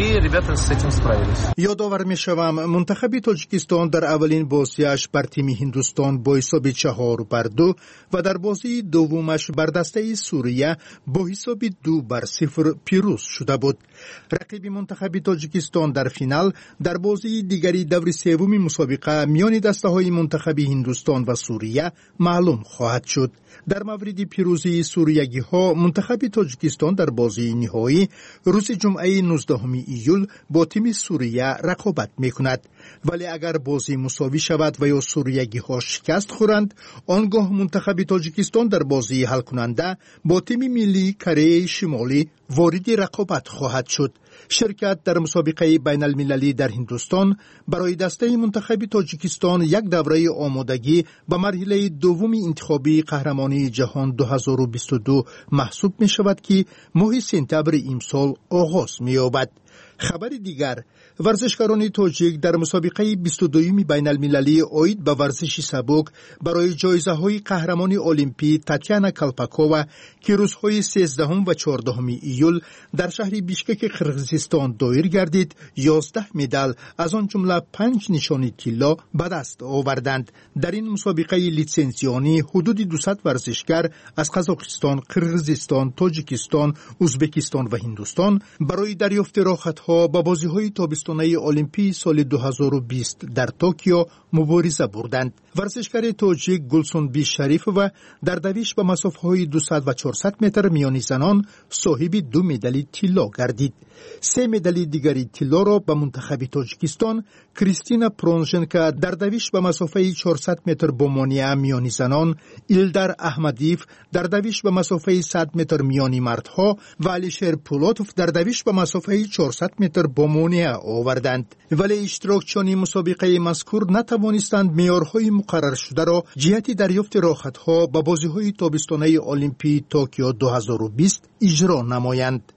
یادآور میشوم منتخب تاجیکستان در اولین بازیش بر تیم هندوستان با حساب چهار بر دو و در بازی دومش بر دسته سوریه با حساب دو بر صفر پیروز شده بود. رقیب منتخب تاجیکستان در فینال در بازی دیگری دور سوم مسابقه میان دسته های منتخب هندوستان و سوریه معلوم خواهد شد. در مورد پیروزی سوریگی ها منتخب تاجیکستان در بازی نهایی روز جمعه نوزدهم ایول با تیم سوریه رقابت میکند. ولی اگر بازی مساوی شود و یا سوریگی ها شکست خورند، آنگاه منتخب تاجیکستان در بازی حل کننده با تیم ملی کره شمالی وارد رقابت خواهد شد. شرکت در مسابقه بین المللی در هندوستان برای دسته منتخب تاجیکستان یک دوره آمادگی به مرحله دوم انتخابی قهرمانی جهان دو هزار و بیست و دو محسوب می شود که ماه سپتامبر امسال آغاز می یابد. خبر دیگر، ورزشکاران تاجیک در مسابقه بیست و دوم بین المللی عاید به ورزش سبک برای جایزه های قهرمانی المپی تاتیانا کالپاکووا که روزهای سیزدهم و چهاردهم ایول در شهر بیشکک قرقیزستان دایر گردید، یازده مدال از آن جمله پنج نشانی طلا به دست آوردند. در این مسابقه لیسانسیانی حدود دویست ورزشکار از قزاقستان، قرقیزستان، تاجیکستان، ازبکستان و هندوستان برای دریافت راحت‌ها به بازی‌های تابستانه المپی سال دو هزار و بیست در توکیو مبارزه بردند. ورزشکار تاجیک گلسون بی شریف و در دویش به مسافه‌های دویست و چهارصد متر میانی زنان صاحب دو مدال طلا گردید. سه مدال دیگری طلا را به منتخب تاجیکستان کریستینا پرونژنکا در دویش به مسافه چهارصد متر بومانیه میانی زنان، ایلدار احمدیف در دویش به مسافه صد متر میانی مردها و علیشیر پولاتوف در دویش به مسافه چهارصد چهارصد متر با مانع آوردند، ولی اشتراکچیان مسابقه مذکور نتوانستند معیارهای مقرر شده را جهت دریافت راحت‌ها به بازی‌های تابستانه المپیک توکیو دو هزار و بیست اجرا نمایند.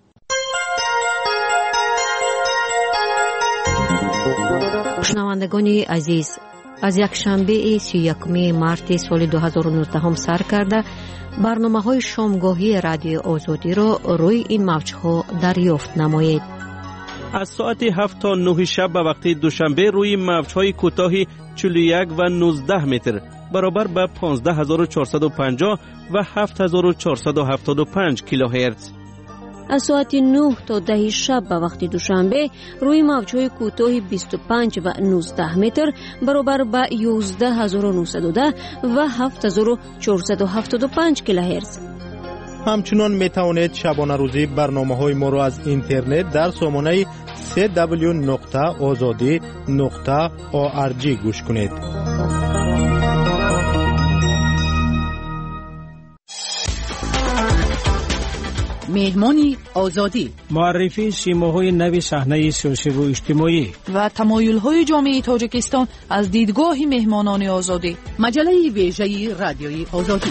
شنوندگان عزیز، از یک شنبه سی و یکم مارت سال دو هزار و نوزده هم سر کرده برنامه‌های شامگاهی رادیوی آزادی را روی این موج‌ها دریافت نمایید. از ساعت هفت تا نه شب به وقت دوشنبه روی موج‌های کوتاه چهل و یک و نوزده متر برابر به پانزده هزار و چهارصد و پنجاه و هفت هزار و چهارصد و هفتاد و پنج کیلوهرتز. از ساعت نه تا ده شب به وقت دوشنبه روی موج‌های کوتاه بیست و پنج و نوزده متر برابر به یازده هزار و نهصد و ده و هفت هزار و چهارصد و هفتاد و پنج کیلوهرتز. همچنان می توانید شبانه روزی برنامه‌های ما را از اینترنت در سامانه سه دبلیو نقطه آزادی نقطه او آر جی گوش کنید. مهمانی آزادی، معرفی سیماهای نوی صحنه سیاسی و اجتماعی و تمایل‌های جامعه تاجیکستان از دیدگاه مهمانان آزادی. مجله ویژه رادیوی آزادی.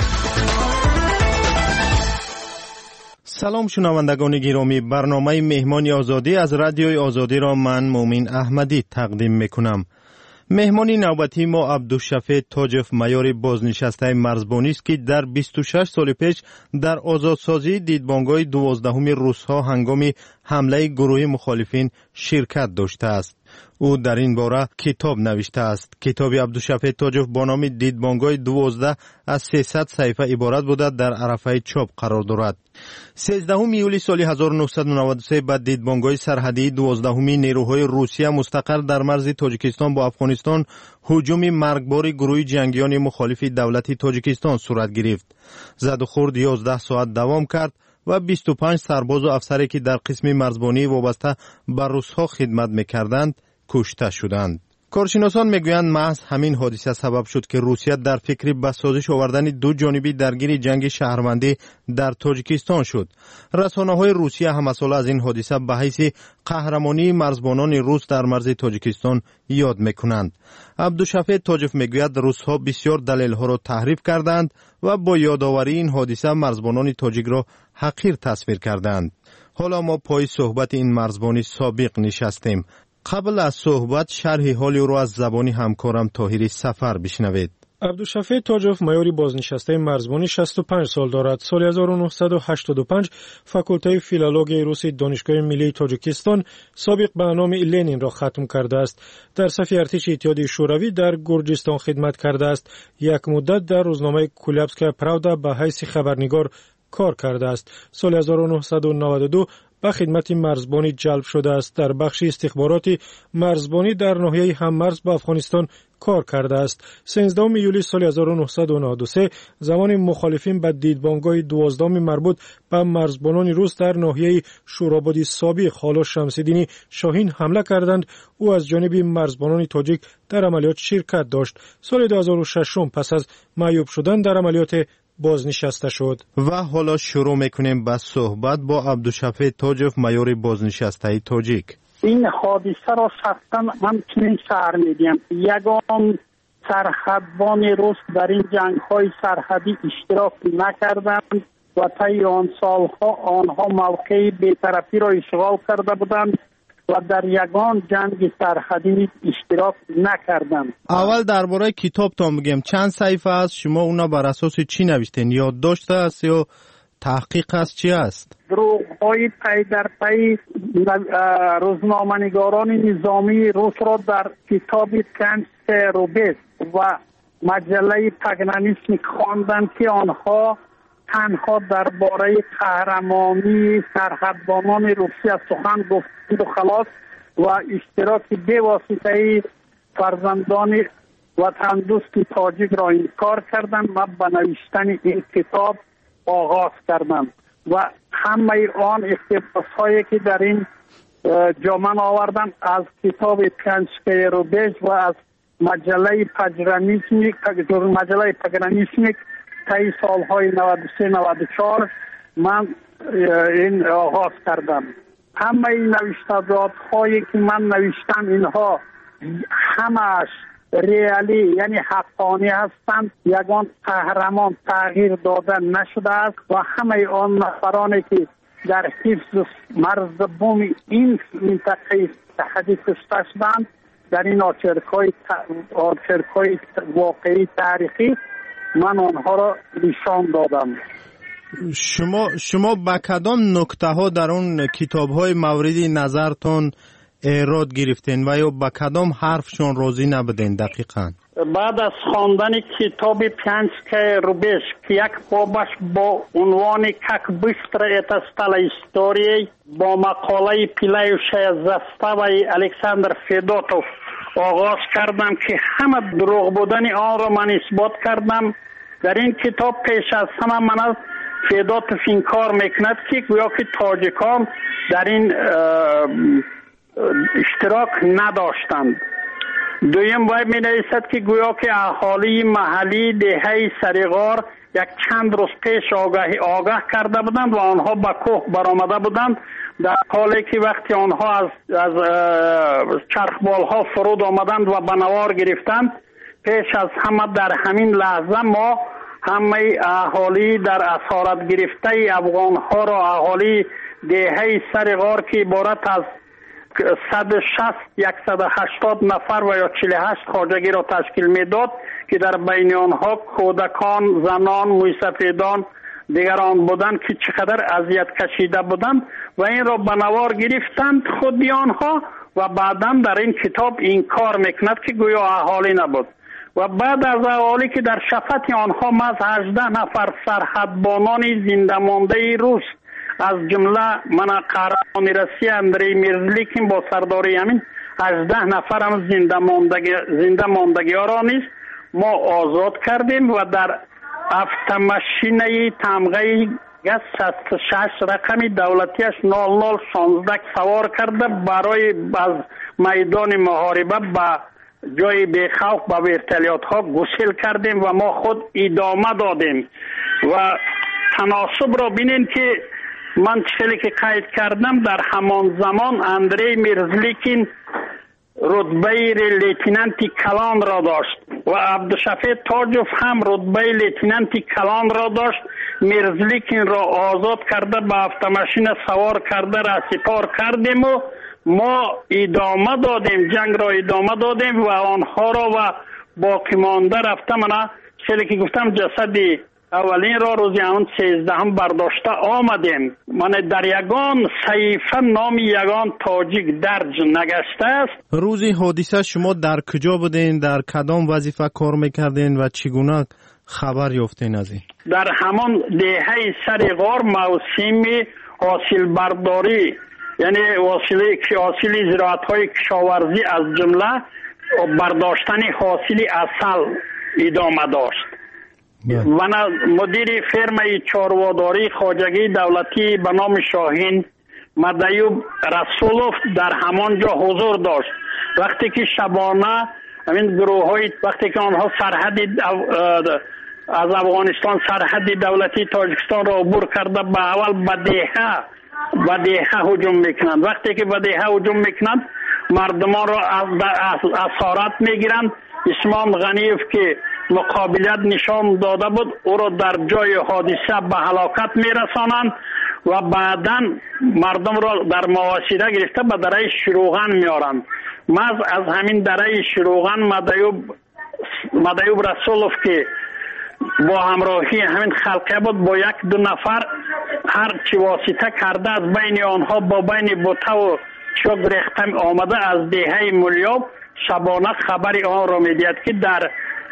سلام شنوندگان گرامی، برنامه مهمانی آزادی از رادیوی آزادی را من مومن احمدی تقدیم میکنم. مهمانی نوبتی ما عبدالشفیع تاجف میار بازنشسته مرزبانی است که در بیست و شش سال پیش در آزادسازی دیدبانگاه دوازدهم روس‌ها هنگام حمله گروه مخالفین شرکت داشته است. او در این باره کتاب نوشته است. کتاب عبدالشفیع تاجف با نام دیدبانگاه دوازده از سیصد صفحه عبارت بوده در عرفه چاپ قرار دارد. سیزدهم یولی سال هزار و نهصد و نود و سه بعد دیدبانگاه سرحدی دوازدهمی نیروهای روسیه مستقر در مرز تاجیکستان با افغانستان هجوم مرگبار گروه جنگیان مخالف دولت تاجیکستان صورت گرفت. زد و خورد یازده ساعت دوام کرد و بیست و پنج سرباز و افسری که در قسم مرزبانی وابسته به روس‌ها خدمت می‌کردند کشته شدند. کارشناسان میگویند محض همین حادثه سبب شد که روسیه در فکر به سازش آوردن دو جانبی درگیر جنگ شهروندی در تاجیکستان شد. رسانه‌های روسیه همساله از این حادثه به حیث قهرمانی مرزبانان روس در مرز تاجیکستان یاد میکنند. عبدالشفیع تاجف میگوید روس‌ها بسیار دلایل‌ها را تحریف کردند و با یادآوری این حادثه مرزبانان تاجیک را حقیر تصویر کردند. حالا ما پای صحبت این مرزبانی سابق نشستیم. قبل از صحبت شرح حال او را از زبان همکارم طاهری سفر بشنوید. عبدالشفیع تاجف میاری بازنشسته مرزبانی شصت و پنج سال دارد. سال هزار و نهصد و هشتاد و پنج فاکولته فیلولوژی روسی دانشگاه ملی تاجیکستان سابق به نام لنین را ختم کرده است. در صف ارتش اتحادیه شوروی در گرجستان خدمت کرده است. یک مدت در روزنامه کولابسکا پراودا به حیث خبرنگار کار کرده است. سال هزار و نهصد و نود و دو به خدمت مرزبانی جلب شده است. در بخش استخباراتی مرزبانی در ناحیه هممرز با افغانستان کار کرده است. سیزدهم یولی سال هزار و نهصد و نود و سه زمان مخالفین به دیدبانگاه دوازدهم مربوط به مرزبانان روس در ناحیه شورابادی سابق حالا شمس‌الدین شاهین حمله کردند. او از جانب مرزبانان تاجیک در عملیات شرکت داشت. سال دو هزار و شش پس از معیوب شدن در عملیات بازنشسته شد. و حالا شروع میکنیم با صحبت با عبدالشفیع تاجف میار بازنشسته تاجیک. این حادثه را شخصا من چنین شعر میدیم. یگان سرحدبان روس در این جنگ های سرحدی اشتراک نکردند و طی آن سالها آنها موقع بی‌طرفی را اشغال کرده بودند و در یگان جنگ سرحدی اشتراک نکردند. اول درباره کتابتان بگم چند صفحه است؟ شما اونا بر اساس چی نوشتین؟ یادداشت است یا تحقیق است؟ چی است؟ دروغ‌های پی در پی روزنامه‌نگاران نظامی روس را در کتاب کنس روبز و مجله پگنانیسم خواندند که آنها تنها درباره قهرمانی سرحدبانان روسیه سخن گفتند و خلاص و اشتراک بواسطه فرزندان وطن دوست تاجیک را انکار کردند و به نوشتن این کتاب آغاز کردند و همه آن اقتباس‌هایی که در این جامن آوردند از کتاب کنسکه روبیج و از مجله پگرانیسمیک مجله پگرانیسمیک طی سالهای نود و سه نود و چهار من این آغاز کردم. همه نوشتجات هایی که من نوشتم اینها همش ریالی یعنی حقانی هستند. یگان قهرمان تغییر داده نشده است و همه آن نفرانی که در حفظ مرز بوم این منطقه تحدید کشته شدند در این آچرکای آچرکای واقعی تاریخی من آنها را نشان دادم. شما شما با کدام نکته ها در اون کتاب های مورد نظرتون ایراد گرفتین و یا با کدام حرفشون راضی نبودین دقیقاً؟ بعد از خواندن کتاب پیانسکای روبش که یک بابش با عنوان «Как быстро это стало историей» با مقاله «Пылающая застава» الکساندر فدوتوف آغاز کردم که همه دروغ بودن آن را من اثبات کردم. در این کتاب پیش از همه من از فدوتوف این کار میکند که گویا که تاجیکان در این اشتراک نداشتند. دویم وی می نویسد که گویا که اهالی محلی دهه سریغار یک چند روز پیش آگاه آگاه کرده بودند و آنها به کوه برآمده بودند، در حالی که وقتی آنها از از چرخبال ها فرود آمدند و به نوار گرفتند، پیش از همه در همین لحظه ما همه اهالی در اسارت گرفته افغان ها را اهالی دهه سریغار که عبارت از صد و شصت صد و هشتاد نفر و یا چهل و هشت خواجگی را تشکیل میداد که در بین آنها کودکان، زنان، موسفیدان دیگران بودند که چقدر اذیت کشیده بودند و این را به نوار گرفتند خودی آنها و بعدا در این کتاب این کار میکند که گویا اهالی نبود. و بعد از اهالی که در شفت آنها ما از هجده نفر سرحدبانان زنده مانده روس از جمله من قهرمان رسی اندری میرزلیکین با سرداری همین هجده نفر هم زنده ماندگی زنده ماندگی ها را نیست ما آزاد کردیم و در افتماشینه تمغه گز شصت و شش رقمی دولتیش نود و شانزده سوار کرده برای از میدان محاربه به جای بیخوف به ورتلیات ها گسیل کردیم و ما خود ادامه دادیم. و تناسب را بینین که من چیزی که قید کردم در همان زمان اندری میرزلیکین رتبه لیتنانتی کلان را داشت و عبدالشفیع تاجوف هم رتبه لیتنانتی کلان را داشت. میرزلیکین را آزاد کرده به افتماشین سوار کرده را سپار کردیم و ما ادامه دادیم، جنگ را ادامه دادیم و آنها را و باقی مانده رفته من چیزی که گفتم جسدی اولین را روزی همون سیزدهم برداشته آمدیم. من در یگان صحیفه نام یگان تاجیک درج نگشته است. روزی حادثه شما در کجا بودین؟ در کدام وظیفه کار میکردین و چگونه خبر یافتین از این؟ در همان دهه سریغار موسم حاصل برداری یعنی حاصل حاصل زراعت های کشاورزی از جمله برداشتن حاصل عسل ادامه داشت. و مدیر فرمای چارواداری خواجگی دولتی به نام شاهین مدیوب رسولوف در همانجا حضور داشت. وقتی که شبانه همین گروه های وقتی که آنها سرحد از افغانستان سرحد دولتی تاجیکستان را عبور کرده به اول به دیهه به دیهه هجوم میکنند. وقتی که به دیهه هجوم میکنند مردمان را از اسارت میگیرند. اسمام غنیف که مقابلیت نشان داده بود او را در جای حادثه به هلاکت میرسانند و بعدا مردم را در محاصره گرفته به دره شروغن میارند. مز از همین دره شروغن مدیوب مدیوب رسولوف که با همراهی همین خلقه بود با یک دو نفر هر چی واسطه کرده از بین آنها با بین بوته و چوب ریختم آمده از دیهه ملیاب شبانه خبری آن را میدید که در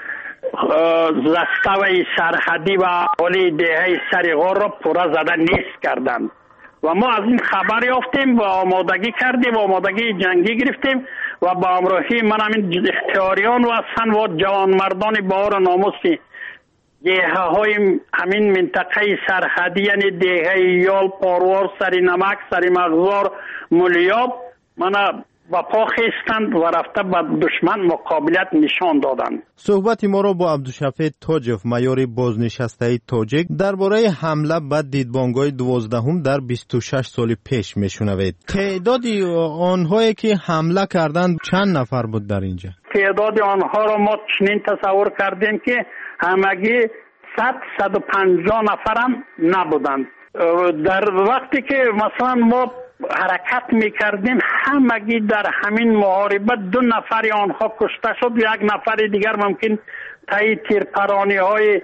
زستوی سرحدی و اهالی دهه سریغار را پوره زده نیست کردند و ما از این خبر یافتیم و آمادگی کردیم و آمادگی جنگی گرفتیم و با همراهی من همین اختیاریان و سن و جوان مردان بار ناموسی دهه های همین منطقه سرحدی یعنی دهه یال، پاروار، سری نمک، سری مغزار، ملیاب من و پا خیستند و رفته به دشمن مقابلت نشان دادند. صحبت ما را با عبدالشفیع تاجف، معیار بازنشسته تاجیک، درباره حمله به دیدبانگاه دوازدهم در بیست و شش سال پیش میشنوید. تعداد آنهایی که حمله کردند چند نفر بود در اینجا؟ تعداد آنها را ما چنین تصور کردیم که همگی صد صد و پنجاه نفرم نبودند. در وقتی که مثلا ما حرکت میکردیم همگی در همین محاربت دو نفر آنها کشته شد، یک نفر دیگر ممکن تایی تیرپرانی های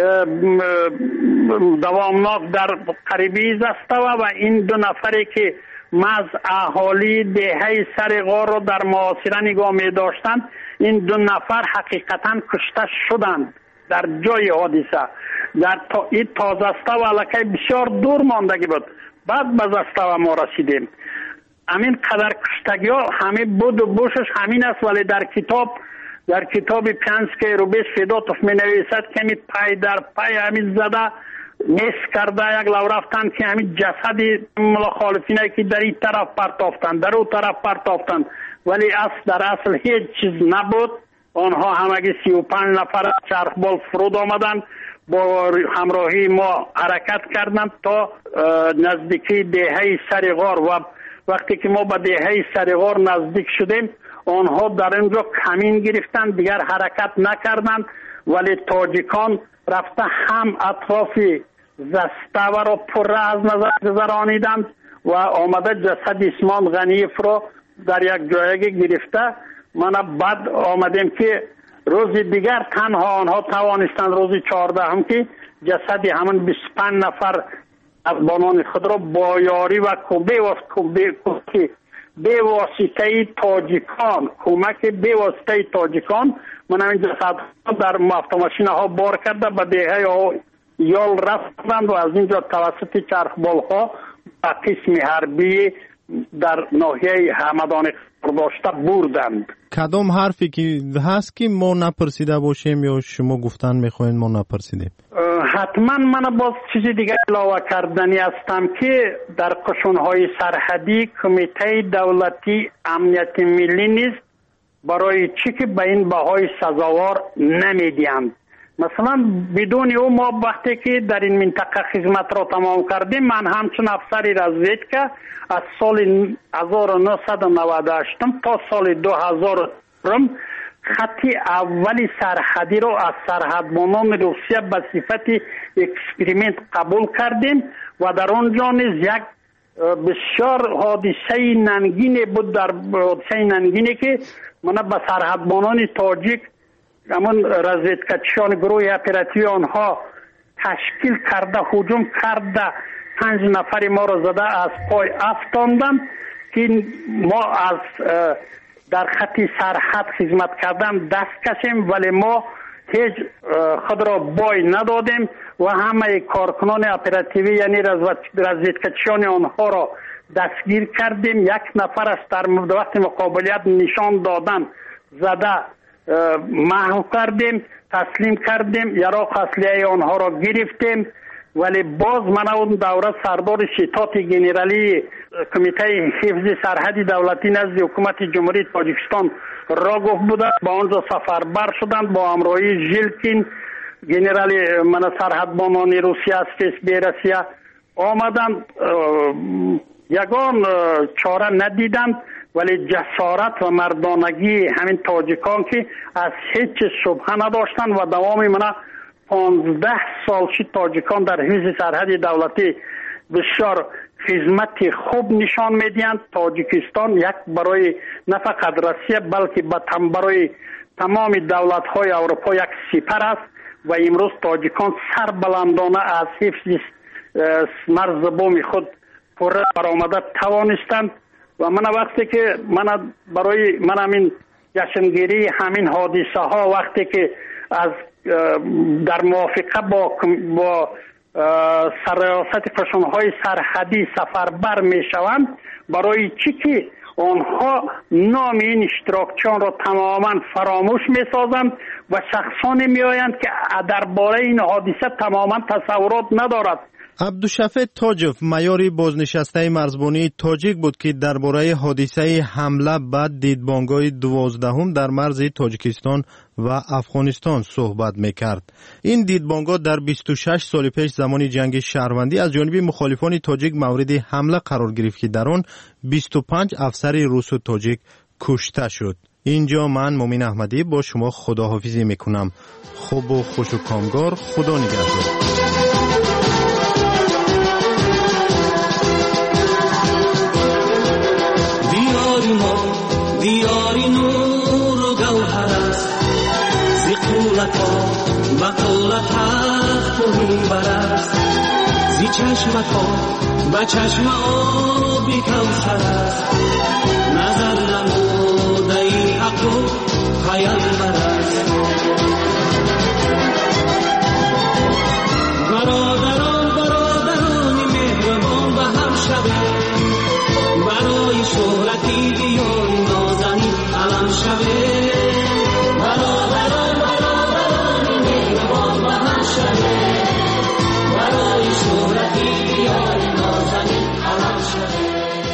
دوامناک در قریبی زسته و این دو نفری که مز اهالی دهه سر غار رو در محاصره نگاه می داشتند، این دو نفر حقیقتا کشته شدند در جای حادثه. در تا این تا زسته و علاقه بسیار دور ماندگی بود. بعد به زسته و ما رسیدیم. همین قدر کشتگی ها همه بود و بوشش همین است، ولی در کتاب در کتاب پینسکی روبیس فیدوتوف می نویسد که همین پای در پای همین زده نیست کرده یک لو رفتن که همین جسدی مخالفینه که در این طرف پرتافتن در اون طرف پرتافتن، ولی اصل در اصل هیچ چیز نبود. آنها همگی سی و پنج نفر چرخبال فرود آمدن، با همراهی ما حرکت کردند تا نزدیکی دهه سر غار و وقتی که ما به دهه سر غار نزدیک شدیم آنها در اینجا کمین گرفتند، دیگر حرکت نکردند، ولی تاجیکان رفته هم اطراف زسته و را پر از نظر گذرانیدند و آمده جسد اسمان غنیف را در یک جایگه گرفته. من بعد آمدیم که روز دیگر تنها آنها توانستند روز چهارده هم که جسدی همون بیست و پنج نفر از بانان خود را با یاری و به واسطه تاجیکان کمک به واسطه تاجیکان من این جسد در ماشین ها بار کرده به دهه ها یال رفتند و از اینجا توسط چرخبال ها به قسم حربی در ناحیه همدان داشته بردند. کدام حرفی که هست که ما نپرسیده باشیم یا شما گفتن میخواین ما نپرسیدیم؟ حتما من باز چیزی دیگه علاوه کردنی هستم که در قشونهای سرحدی کمیته دولتی امنیت ملی نیست برای چی که به این بهای سزاوار نمیدیند. مثلا بدون او ما وقتی که در این منطقه خدمت را تمام کردیم، من همچون افسری رزویدکا از سال هزار و نهصد و نود و هشت تا سال دو هزار خط اولی سرحدی را از سرحدبانان روسیه به صفت اکسپریمنت قبول کردیم و در آنجا نیز یک بسیار حادثه ننگینی بود. در حادثه ننگینی که من به سرحدبانان تاجیک همون رزیدکچیان گروه اپراتیوی آنها تشکیل کرده هجوم کرده پنج نفر ما را زده از پای افتاندن که ما از در خط سرحد خدمت کردن دست کشیم، ولی ما هیچ خود را بای ندادیم و همه کارکنان اپراتیوی یعنی رزیدکچیان آنها را دستگیر کردیم. یک نفر است در وقت مقابلیت نشان دادن زده محو کردیم، تسلیم کردیم، یراق اصلیه آنها را گرفتیم. ولی باز من اون دوره سردار شتات گنرالی کمیته حفظ سرحدی دولتی نزد حکومت جمهوری تاجیکستان را گفت بوده، با آنجا سفربر شدند با همراهی ژیلکین گنرالی من سرحدبانان روسیه از فیس بیرسیه آمدند. یگان چاره ندیدند، ولی جسارت و مردانگی همین تاجیکان که از هیچ شبهه نداشتند و دوام من پانزده سال شد تاجیکان در حفظ سرحد دولتی بسیار خدمت خوب نشان میدهند. تاجیکستان یک برای نه فقط روسیه بلکه برای تمام دولت های اروپا یک سپر است و امروز تاجیکان سر بلندانه از حفظ مرز بوم خود پر برآمده توانستند. و من وقتی که من برای من همین جشنگیری همین حادثه ها وقتی که از در موافقه با با سرریاست قشونهای سرحدی سفربر می شوند، برای چی که آنها نام این اشتراکچیان را تماما فراموش می سازند و شخصانی می آیند که درباره این حادثه تماما تصورات ندارد. عبدالشفیع تاجف مایور بازنشسته مرزبانی تاجیک بود که درباره حادثه حمله به دیدبانگاه دوازدهم در مرز تاجیکستان و افغانستان صحبت میکرد. این دیدبانگاه در بیست و شش سال پیش زمان جنگ شهروندی از جانب مخالفان تاجیک مورد حمله قرار گرفت که در آن بیست و پنج افسر روس و تاجیک کشته شد. اینجا من مومن احمدی با شما خداحافظی میکنم. خوب و خوش و کامگار. خدا نگهدار. دیاری نور و گوهر است زی قولت ها و قولت هفت و میبر است زی چشمت ها و چشم آبی کوثر است نظر نموده ای حق و پیامبر است برادران برادران مهربان به هم شوه برای شهرتی دیاری نازنی علم شوه برادران برادران مهربان به هم شوه برای شهرتی دیاری نازنی علم شوه.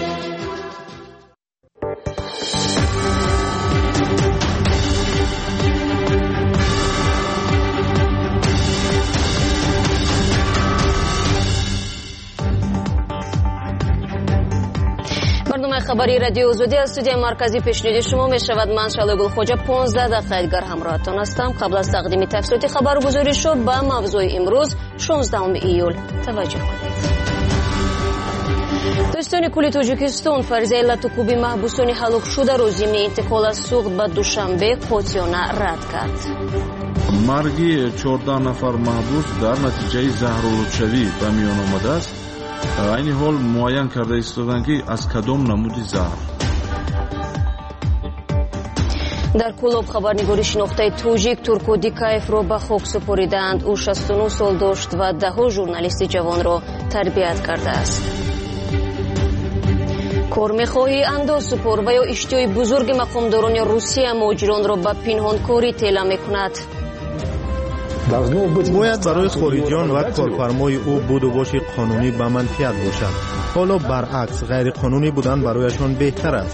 برنامه خبری رادیو آزادی از استودیو مرکزی پیشنهاد شما می شود. من شعله گلخوجه پانزده دقیقه دیگر همراهتان هستم. قبل از تقدیم تفصیلی خبرگزاری شو به موضوع امروز شانزدهم ایول توجه کنید. دوستان کل تاجیکستان فرضیه لطوکوبی محبوسان هلاک شده را ضمن انتقال از سوخت به دوشنبه قاطعانه رد کرد. مرگ چهارده نفر محبوس در نتیجه زهرآلودشوی به میان آمده است. این حال معین کرده ایستادند که از کدام نمودی زهر. در کلاب خبرنگاری شناخته تاجیک ترکو دیکاєв را به خاک سپاریدند. او شصت و نه سال داشت و ده ژورنالیست جوان را تربیت کرده است. کارمیخواهی انداز سپار و یا اشتیای بزرگ مقامداران روسیه مهاجران را به پنهانکاری طلب میکند. باید برای خارجیان و کارفرمای او بود و باش قانونی به منفعت باشد. حالا برعکس غیر قانونی بودن برایشان بهتر است.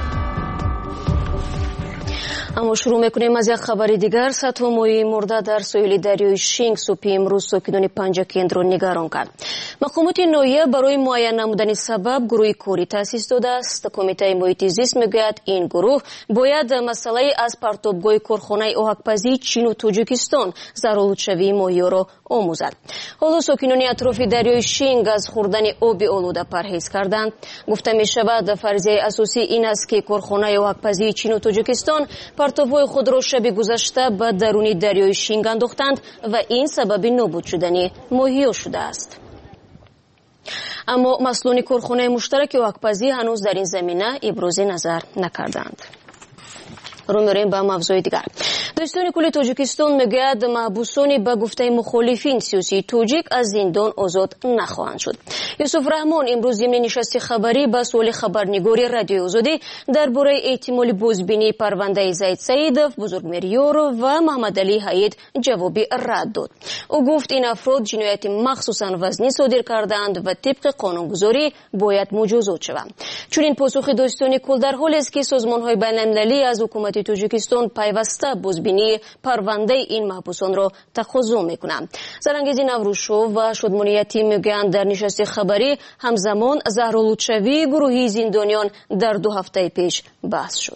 اما شروع میکنیم از یک خبر دیگر. صد ماهی مرده در ساحل دریای شینگ صبح امروز ساکنان پنجاکند را نگران کرد. مقامات ناحیه برای معین نمودن سبب گروه کاری تأسیس داده است. کمیته محیط زیست میگوید این گروه باید مسئله از پرتابگاه کارخانه آهک‌پزی چین و تاجیکستان زهرآلودشوی ماهی را آموزد. حالا ساکنان اطراف دریای شینگ از خوردن آب آلوده پرهیز کردند. گفته می شود فرضیه اساسی این است که کارخانه آهک‌پزی چین و تاجیکستان پرتاب‌های خود را شب گذشته به درون دریای شینگ انداختند و این سبب نابود شدن ماهی‌ها شده است. اما مسئولان کارخانه مشترک آهک‌پزی هنوز در این زمینه ابراز نظر نکردند. رو میریم به موضوع دیگر. دوستان کل تاجیکستان میگوید محبوسان به گفته مخالفین سیاسی تاجیک از زندان آزاد نخواهند شد. یوسف رحمان امروز ضمن نشست خبری به سوال خبرنگاری رادیو آزادی درباره احتمال بازبینی پرونده زید سعیدов بزرگمیریار و محمد علی حید جوابی رد داد. او گفت این افراد جنایت مخصوصا وزنی صادر کردند و طبق قانونگذاری باید مجازات شوند. چون این پاسخ دوستان کل در حالی است که سازمان‌های بین‌المللی از حکومت تاجیکستان پیوسته بازبینی پرونده این محبوسان را تقاضا میکنند. زرانگیزی نوروشو و شادمانیتی میگویند در نشست خبری همزمان زهرآلودشوی گروهی زندانیان در دو هفته پیش بحث شد.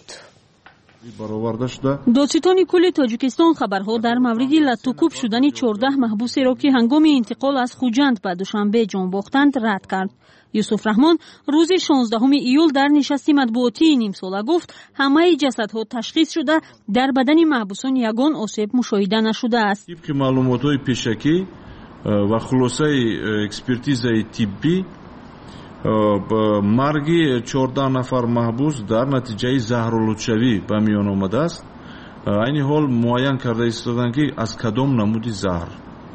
دادستان کل تاجیکستان خبرها در مورد لطوکوب شدن چهارده محبوس را که هنگام انتقال از خوجند به دوشنبه جان باختند رد کرد. یوسف رحمان روز شانزدهم ایول در نشست مطبوعاتی نیم ساله گفت همه جسدها تشخیص شده در بدن محبوسان یگان آسیب مشاهده نشده است. طبق معلومات‌های پیشکی و خلاصه اکسپرتیزهای طبی مرگ چهارده نفر محبوس در نتیجه زهرآلودشوی به میان آمده است. این حال معین کرده ایستادند که از کدام نمودی زهر.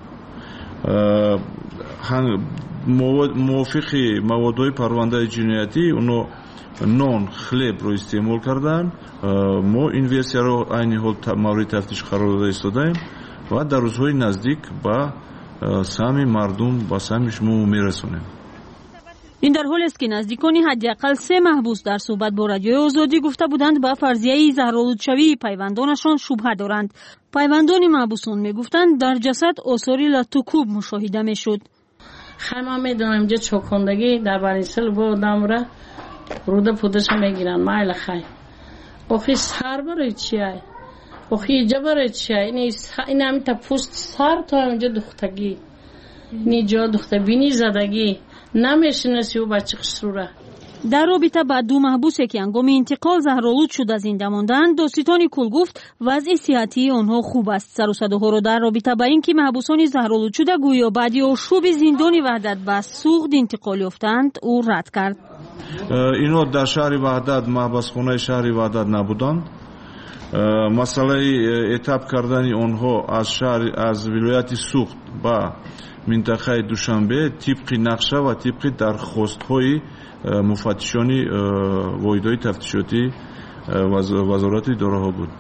موافق موادهای پرونده جنایتی اونو نان خلب رو استعمال کردن. ما این ورسیا رو این حال مورد تفتیش قرار داده ایستادیم و در روزهای نزدیک به сами мардум ба сами шумо мерасонем. این در حالی است که نزدیکان حداقل سه محبوس در صحبت با رادیوی آزادی گفته بودند به فرضیه زهرآلودشوی پیوندانشان شبهه دارند. پیوندان محبوسان میگفتند در جسد آثاری لطوکوب مشاهده میشد. خیلی میدونم جه چوکندگی در بریسل با دامره روده پودش میگیرن مایل خیلی آخی سر برای چیه؟ آخی اینجا برای چیه؟ این همی تا پوست سر تا همینجا دختگی اینجا دخته بینی زدگی نمیشنسی و بچه خسروره. در رابطه با دو محبوسی که هنگام انتقال زهرآلود شده زنده ماندند، داستان کل گفت وضع صحتی آنها خوب است. سر و صداها را در رابطه با اینکه محبوسان زهرآلود شده گویا بعد آشوب زندان وحدت به سوخت انتقال یافتند او رد کرد. اینها در شهر وحدت محبسخانه شهر وحدت نبودند. مسئله اتاب کردن آنها از شهر از ولایت سوخت با منطقه دوشنبه طبق نقشه و طبق درخواست‌های مفتشانی واحدهای تفتیشاتی وزارت داراها بود.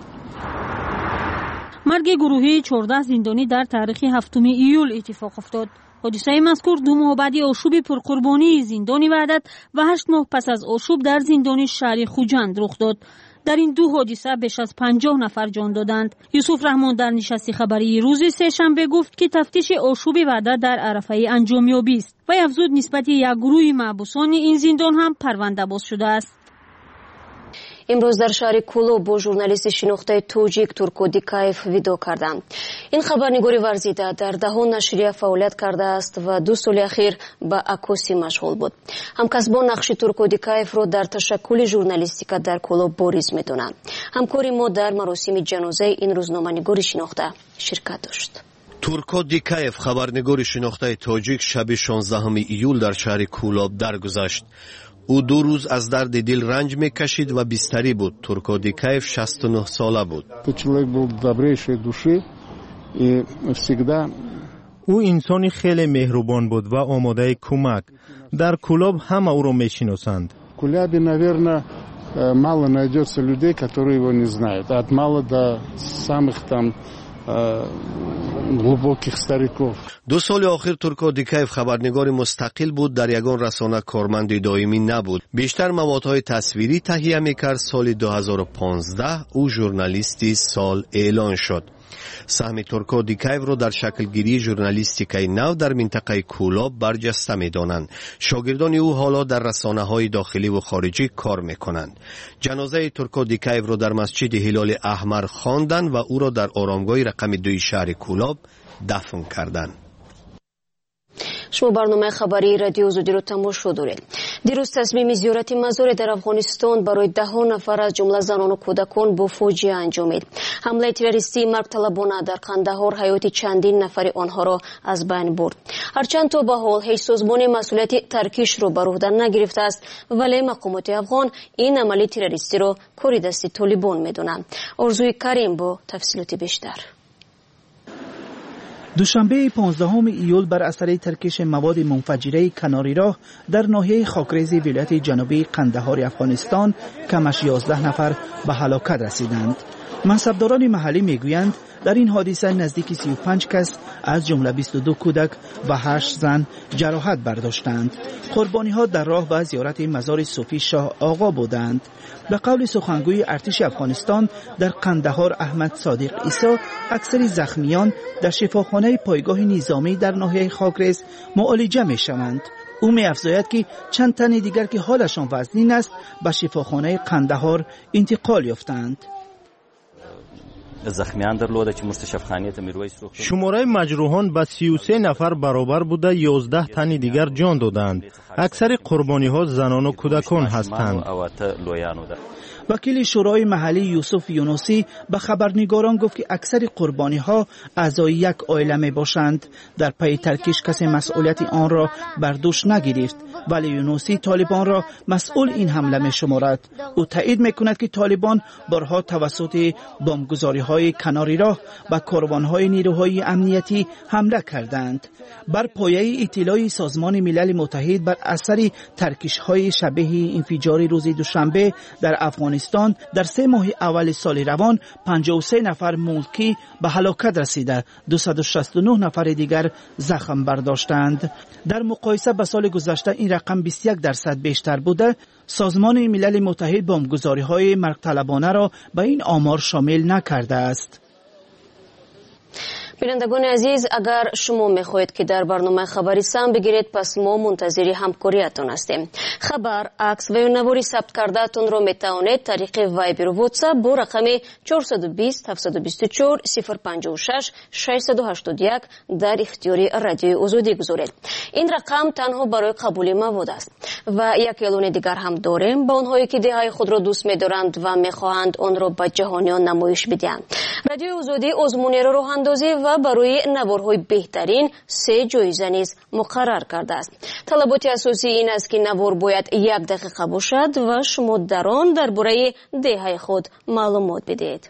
مرگ گروهی چهارده زندانی در تاریخ هفتم ایول اتفاق افتاد. حادثه مذکور دو ماه بعد آشوب پرقربانی زندان وحدت و هشت ماه پس از آشوب در زندان شهر خوجند رخ داد. در این دو حادثه بیش از پنجاه نفر جان دادند. یوسف رحمان در نشست خبری روز سه‌شنبه گفت که تفتیش آشوب وحدت در عرفه انجامیابی است و افزود نسبت یک گروه محبوسان این زندان هم پرونده باز شده است. امروز در شهر کولو با ژورنالیست شناخته توجیک تورکو دیکایف ویدیو کردم. این خبرنگاری ورزیده در دهان نشریه فعالیت کرده است و دو سال اخیر با عکاسی مشغول بود. همکسبان نقش تورکو دیکایف را در تشکل ژورنالیستیک در کولو بارز می‌دانند. همکاری ما در مراسم جنازه این روزنامه‌نگار شناخته شرکت داشت. تورکو دیکایف خبرنگار شناخته تاجیک شب شانزدهم ایول در شهر کولاب درگذشت. او دو روز از درد دل رنج میکشید و بستری بود. تورکو دیکایف شصت و نه ساله بود. او انسانی خیلی مهربان بود و آماده کمک. در کولاب همه او را میشناسند. کولابی наверное мало найдется людей, которые его не знают. От мала до самых там دو سال آخر تورکو دیکایف خبرنگار مستقل بود. در یگان رسانه کارمند دائمی نبود. بیشتر موادهای تصویری تهیه میکرد. سال دو هزار و پانزده او ژورنالیستی سال اعلان شد. سهم تورکو دیکایف را در شکلگیری ژورنالیستیکای نو در منطقه کولاب برجسته می‌دانند. شاگردان او حالا در رسانه‌های داخلی و خارجی کار می‌کنند. جنازه تورکو دیکایف را در مسجد هلال احمر خواندند و او را در آرامگاه رقم دو شهر کولاب دفن کردند. شما برنامه خبری رادیو آزادی رو تماشا دارید. دیروز تصمیم زیارت مزار در افغانستان برای ده نفر از جمله زنان و کودکان با فاجعه انجامید. حمله تروریستی مرگ طلبانه در قندهار حیات چندین نفر آنها را از بین برد. هرچند تا به حال هیچ سازمان مسئولیت ترکیش را بر عهده نگرفته است، ولی مقامات افغان این عمل تروریستی را کار دست طالبان می‌دانند. آرزوی کریم با تفصیلات بیشتر. دوشنبه پانزدهم ایول بر اثر ترکش مواد منفجره کناری راه در ناحیه خاکریز ولایت جنوبی قندهار افغانستان کم از یازده نفر به هلاکت رسیدند. منصبداران محلی میگویند در این حادثه نزدیک سی و پنج کس از جمله بیست و دو کودک و هشت زن جراحت برداشتند. قربانی ها در راه به زیارت مزار صوفی شاه آقا بودند. به قول سخنگوی ارتش افغانستان در قندهار احمد صادق عیسی، اکثر زخمیان در شفاخانه پایگاه نظامی در ناحیه خاکریز معالجه می شوند. او می افزاید که چند تن دیگر که حالشان وزنین است به شفاخانه قندهار انتقال یافتند. زخمیان درلوده که مستشفی خانه میرویس رو شماره مجروحان به سی و سه نفر برابر بوده. یازده تن دیگر جان دادند. اکثر قربانی ها زنان و کودکان هستند. وکیل شورای محلی یوسف یونوسی به خبرنگاران گفت که اکثر قربانی ها اعضای یک عائله می باشند. در پی ترکیش کسی مسئولیت آن را بر دوش نگرفت، ولی یونوسی طالبان را مسئول این حمله می شمارد. او تایید می کند که طالبان بارها توسط بمبگذاری های های کناری راه به کاروانهای نیروهای امنیتی حمله کردند. بر پایه اطلاع سازمان ملل متحد بر اثر ترکش‌های شبیه انفجار روز دوشنبه در افغانستان در سه ماه اول سال روان پنجاه و سه نفر ملکی به هلاکت رسیده، دویست و شصت و نه نفر دیگر زخم برداشتند. در مقایسه با سال گذشته این رقم بیست و یک درصد بیشتر بوده. سازمان ملل متحد بمبگذاری‌های مرگ‌طلبانه را به این آمار شامل نکرده است. بینندگان عزیز، اگر شما میخواهید که در برنامه خبری سم بگیرید، پس ما منتظر همکاریتان هستیم. خبر، عکس و یا نواری ثبت کردهتان را میتوانید طریق وایبر و واتساپ با رقم چهارصد و بیست هفتصد و بیست و چهار صفر پنجاه و شش ششصد و هشتاد و یک در اختیار رادیوی آزادی گذارید. این رقم تنها برای قبول مواد است. و یک اعلان دیگر هم داریم با آنهایی که دههای خود را دوست می‌دارند و می‌خواهند آن را به جهانیان نمایش بدهند. رادیوی آزادی آزمون راه اندازی و برای نوارهای بهترین سه جایزه نیز مقرر کرده است. طلبات اساسی این است که نوار باید یک دقیقه باشد و شما در آن درباره دههای خود معلومات بدهید.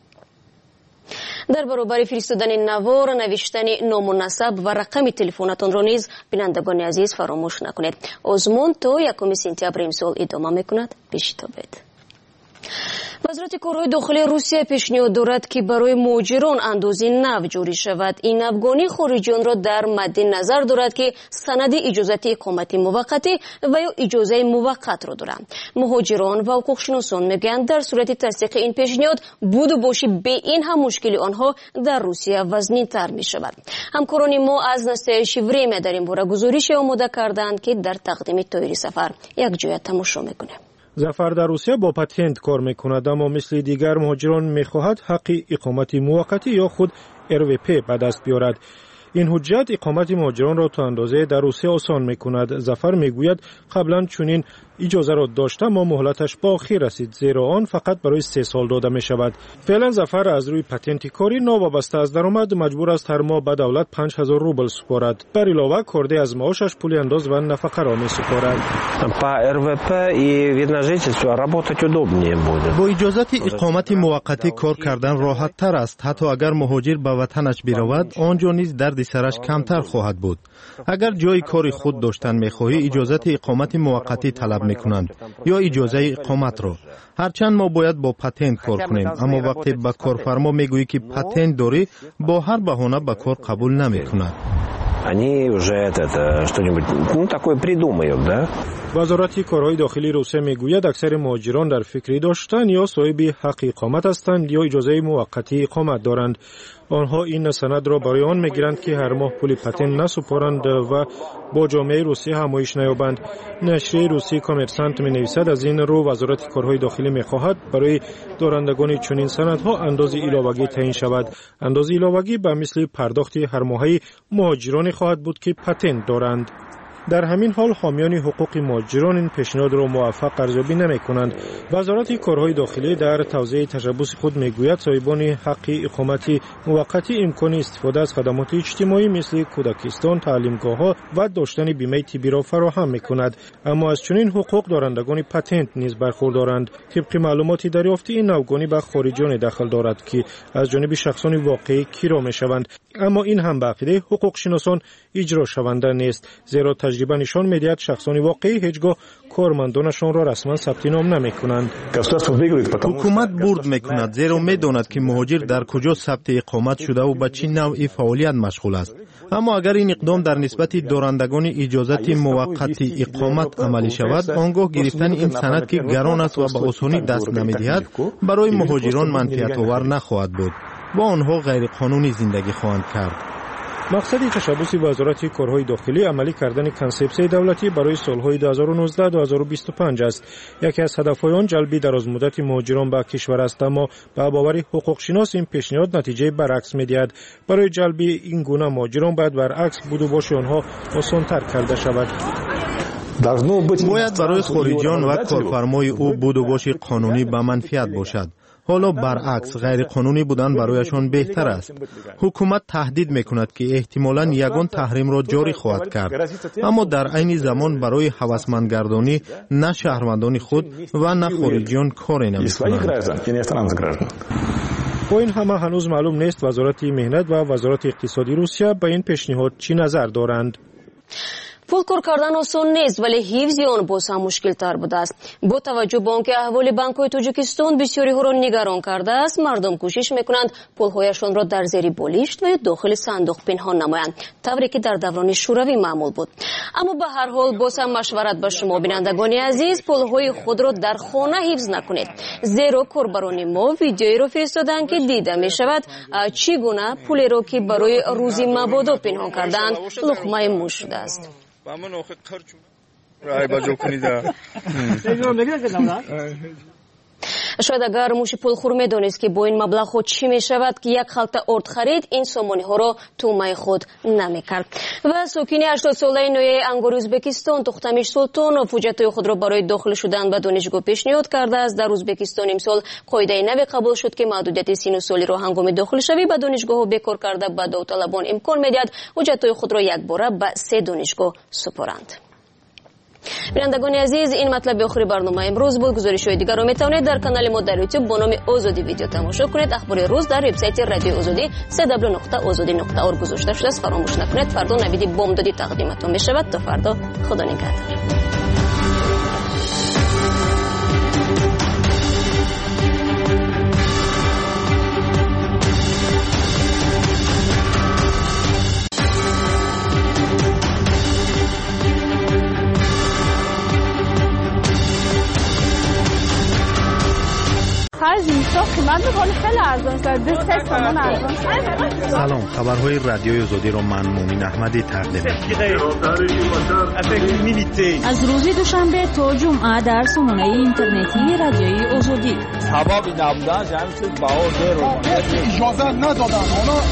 در برابر فرستادن نوار، نوشتن نام و نسب و رقم تلفنتان را نیز بینندگان عزیز فراموش نکنید. آزمون تا یکم سپتامبر امسال ادامه میکند. بشتابید. وزارت کارهای داخلی روسیه پیشنهاد دارد که برای مهاجران اندازه نو جاری شود. این افغانی خارجیان را در مد نظر دارد که سند اجازت اقامت موقتی و یا اجازه موقت را دارند. مهاجران و حقوقشناسان میگویند در صورت تصدیق این پیشنهاد بود و باشی به این هم مشکل آنها در روسیه وزنی‌تر می شود. همکاران ما از نستایش وریم در این باره گزارش آماده کردند که در تقدیم تایر سفر یک جای تماشا میکنیم. ظفر در روسیه با پتنت کار میکند، اما مثل دیگر مهاجران میخواهد حق اقامت موقتی یا خود ار وی پی به دست بیارد. این حجت اقامت مهاجران را تا اندازه در روسیه آسان میکند. ظفر میگوید قبلا چنین اجازه را داشته اما مهلتش با آخر رسید، زیرا آن فقط برای سه سال داده می شود. فعلا ظفر از روی پتنت کاری ناوابسته از درآمد مجبور است هر ماه به دولت پنج هزار روبل سپارد. بر علاوه کرده از معاشش پول انداز و نفقه را می سپارد. با اجازت اقامت موقتی کار کردن راحت تر است. حتی اگر مهاجر به وطنش برود، آنجا نیز درد سرش کمتر خواهد بود. اگر جای کاری خود داشتن می‌خواهی، اجازت اقامت موقتی طلب می‌کنند یا اجازه اقامت را. هرچند ما باید با پتنت کار کنیم، اما وقتی به کارفرما میگویی که پتنت داری، با هر بهانه به کار قبول نمی‌کند. Они уже это что-нибудь ну такое придумают, да? وزارت کارهای داخلی روسیه میگوید اکثر مهاجران در فکری داشتن یا صاحب حق اقامت هستند یا اجازه موقتی اقامت دارند. آنها این سند را برای آن میگیرند که هر ماه پول پتن نسپارند و با جامعه روسیه همایش نیابند. نشریه روسی کامرسانت می نویسد از این رو وزارت کارهای داخلی میخواهد برای دارندگان چنین سندها اندازه علاوگی تعیین شود. اندازه علاوگی به مثل پرداخت هر ماهی مهاجران خواهد بود که پتن دارند. در همین حال حامیان حقوق مهاجران این پیشنهاد را موفق ارزیابی نمی‌کنند. وزارت کارهای داخلی در توضیح تشبث خود میگوید صاحبان حق اقامت موقتی امکان استفاده از خدمات اجتماعی مثل کودکستان، تعلیمگاه‌ها و داشتن بیمه طبی را فراهم می‌کند، اما از چنین حقوق دارندگان پتنت نیز برخوردارند. طبق معلومات دریافتی این نوگانی به خارجیان دخل دارد که از جانب شخصان واقعی کیرا می‌شوند، اما این هم به عقیده حقوق شناسان اجرا شونده نیست، زیرا تجربه نشان می‌دهد شخصان واقعی هیچگاه کارمندانشان را رسما ثبت نام نمی‌کنند. حکومت برد می‌کند زیرا می‌داند که مهاجر در کجا ثبت اقامت شده و به چه نوع فعالیت مشغول است. اما اگر این اقدام در نسبت دارندگان اجازت موقتی اقامت عملی شود، آنگاه گرفتن این سند که گران است و به آسانی دست نمی‌دهد برای مهاجران منفعت آور نخواهد بود و آنها غیر قانونی زندگی خواهند کرد. مقصد تشبث وزارت کارهای داخلی عملی کردن کنسپسیون دولتی برای سالهای دو هزار و نوزده تا دو هزار و بیست و پنج است. یکی از هدف‌های آن جلب درازمدت مهاجران به کشور است، اما به باور حقوق شناس این پیشنهاد نتیجه برعکس می‌دهد. برای جلب این گونه مهاجران باید برعکس بود و باش آنها آسان‌تر کرده شود. باید برای خارجیان و کارفرمای او بود و باش قانونی به منفعت باشد. حالا برعکس غیر قانونی بودن برایشان بهتر است. حکومت تهدید میکند که احتمالاً یگان تحریم را جاری خواهد کرد، اما در عین زمان برای هوسمندگردانی نه شهروندان خود و نه خارجیان کاری نمیکنند. با این همه هنوز معلوم نیست وزارت مهنت و وزارت اقتصادی روسیه به این پیشنهاد چی نظر دارند. پول کار کردن آسان نیست ولی حفظ آن باز هم مشکل تر بوده است. با توجه به آنکه احوال بانک‌های تاجیکستان بسیاری ها را نگران کرده است، مردم کوشش میکنند پولهایشان را در زیر بالشت و داخل صندوق پنهان نمایند، طوری که در دوران شوروی معمول بود. اما به هر حال باز هم مشورت به شما بینندگان عزیز، پولهای خود را در خانه حفظ نکنید، زیرا کاربران ما ویدیویی را فرستادند که دیده می شود چگونه پولی را که برای روزی مبادا پنهان کردند لقمه موش شده است. با من آخه خرچون رای باجو کنیده شاید اگر موش پولخور میدانست که با این مبلغ خود چی می شود که یک خلطه ارد خرید، این سامانه ها را تومه خود نمی کرد. و ساکن هشتاد ساله نویه انگار ازبکستان تختمیش سلطان فوجتای خود را برای داخل شدن به دانشگاه پیشنهاد کرده است. در ازبکستان امسال قاعده نوی قبول شد که محدودیت سن و سالی را هنگام داخل شوی به دانشگاه ها بکار کرده به داوطلبان امکان میدهد حجتای خود را یک باره به سه دانشگاه سپارند. بینندگان عزیز، این مطلب آخری برنامه امروز بود. گزارش‌های دیگر را میتوانید در کانال ما در یوتیوب با نام آزادی ویدیو تماشا کنید. اخبار روز در وبسایت رادیو آزادی دبلیو دبلیو دبلیو نقطه آزادی نقطه اورگ گذاشته شده است. فراموش نکنید. فردا نوید بامدادی تقدیمتان میشود. تا فردا، خدا نگهدار. سلام، خبرهای رادیوی آزادی را من مومین احمدی تقدیم می‌کنم. از روز دوشنبه تا جمعه در سامانه اینترنتی رادیوی آزادی. سبب نبودن جمعیت باور رو اجازه ندادن.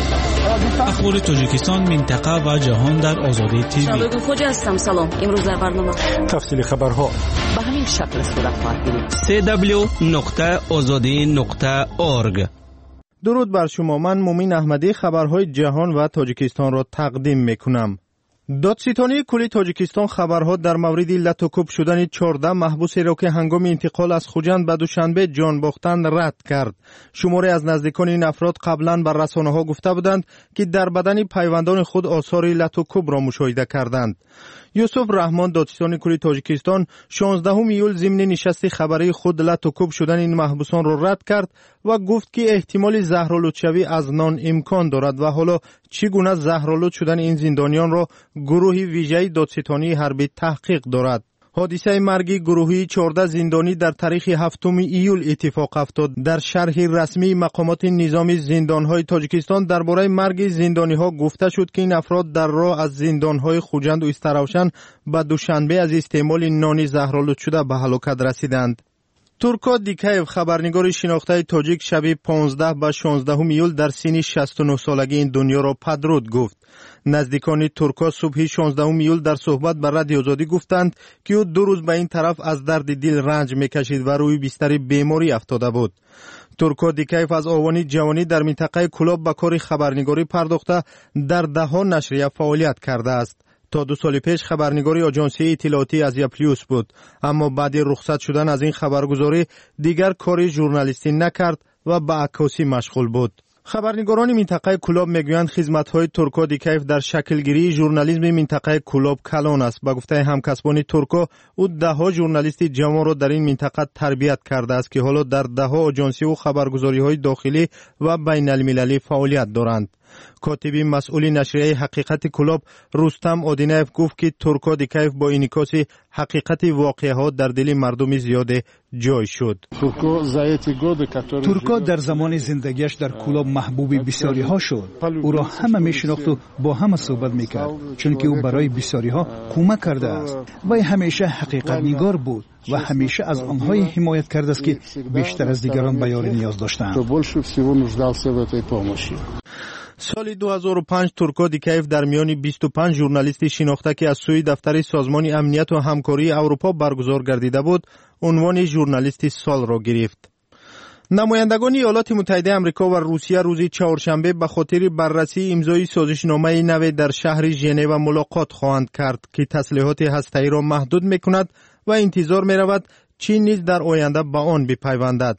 اخبار تاجیکستان، منطقه و جهان در آزادی تیوی. شادو خوجا هستم. سلام. امروز در برنامه تفصیل خبرها به همین شکل صورت خواهد گرفت. سه دبلیو نقطه آزادی نقطه اورگ. درود بر شما، من مومین احمدی خبرهای جهان و تاجیکستان را تقدیم میکنم. دادستانی کلی تاجیکستان خبرها در مورد لطوکوب شدن چهارده محبوسی را که هنگام انتقال از خوجند به دوشنبه جان باختند رد کرد. شماری از نزدیکان این افراد قبلا بر رسانه‌ها گفته بودند که در بدن پیوندان خود آثار لطوکوب را مشاهده کردند. یوسف رحمان دادستان کلی تاجیکستان شانزدهم ایول ضمن نشست خبری خود لطوکوب شدن این محبوسان را رد کرد و گفت که احتمال زهرآلود شوی از نان امکان دارد و حالا چگونه زهرآلود شدن این زندانیان را گروه ویژه دادستانی حربی تحقیق دارد. حادثه مرگ گروهی چهارده زندانی در تاریخ هفتم ایول اتفاق افتاد. در شرح رسمی مقامات نظامی زندانهای تاجیکستان درباره مرگ زندانیها گفته شد که این افراد در راه از زندانهای خوجند و استراوشن به دوشنبه از استعمال نان زهرآلود شده به هلاکت رسیدند. تورکا دیکایف خبرنگار شناخته تاجیک شب پانزده به شانزدهم ایول در سن شصت و نه سالگی این دنیا را پدرود گفت. نزدیکان تورکا صبح شانزدهم ایول در صحبت به رادیو آزادی گفتند که او دو روز به این طرف از درد دل رنج میکشید و روی بستر بیماری افتاده بود. تورکا دیکایف از آوان جوانی در منطقه کلاب به کار خبرنگاری پرداخته در ده ها نشریه فعالیت کرده است. تا دو سال پیش خبرنگاری آژانسی اطلاعاتی آزیا پلیوس بود، اما بعد رخصت شدن از این خبرگزاری دیگر کاری ژورنالیستی نکرد و به عکاسی مشغول بود. خبرنگاران منطقه کلاب میگویند خدمت‌های تورکا دیکایف در شکلگیری ژورنالیسم منطقه کلاب کلان است. با گفته همکسبان تورکا، او ده ها ژورنالیست جوان را در این منطقه تربیت کرده است که حالا در ده ها آژانسی و خبرگزاری‌های داخلی و بین المللی فعالیت دارند. کاتب مسئول نشریه حقیقت کلاب رستم آدینایف گفت که تورکا دیکایف با انعکاس حقیقت واقعه در دل مردم زیاد جای شد. تورکا در زمان زندگیش در کلاب محبوب بسیاری ها شد. او را همه میشناخت و با همه صحبت میکرد، چون که او برای بسیاری ها کمک کرده است. وی همیشه حقیقت نگار بود و همیشه از آنهای حمایت کرده است که بیشتر از دیگران به یاری نیاز داشتند. سال دو هزار و پنج تورکا دیکایف در میان بیست و پنج ژورنالیست شناخته که از سوی دفتر سازمان امنیت و همکاری اروپا برگزار گردیده بود، عنوان ژورنالیست سال را گرفت. نمایندگان ایالات متحده آمریکا و روسیه روز چهارشنبه به خاطر بررسی امضای سازشنامه نوی در شهر ژنو ملاقات خواهند کرد که تسلیحات هسته‌ای را محدود می‌کند و انتظار می‌رود چین نیز در آینده به آن بپیوندد.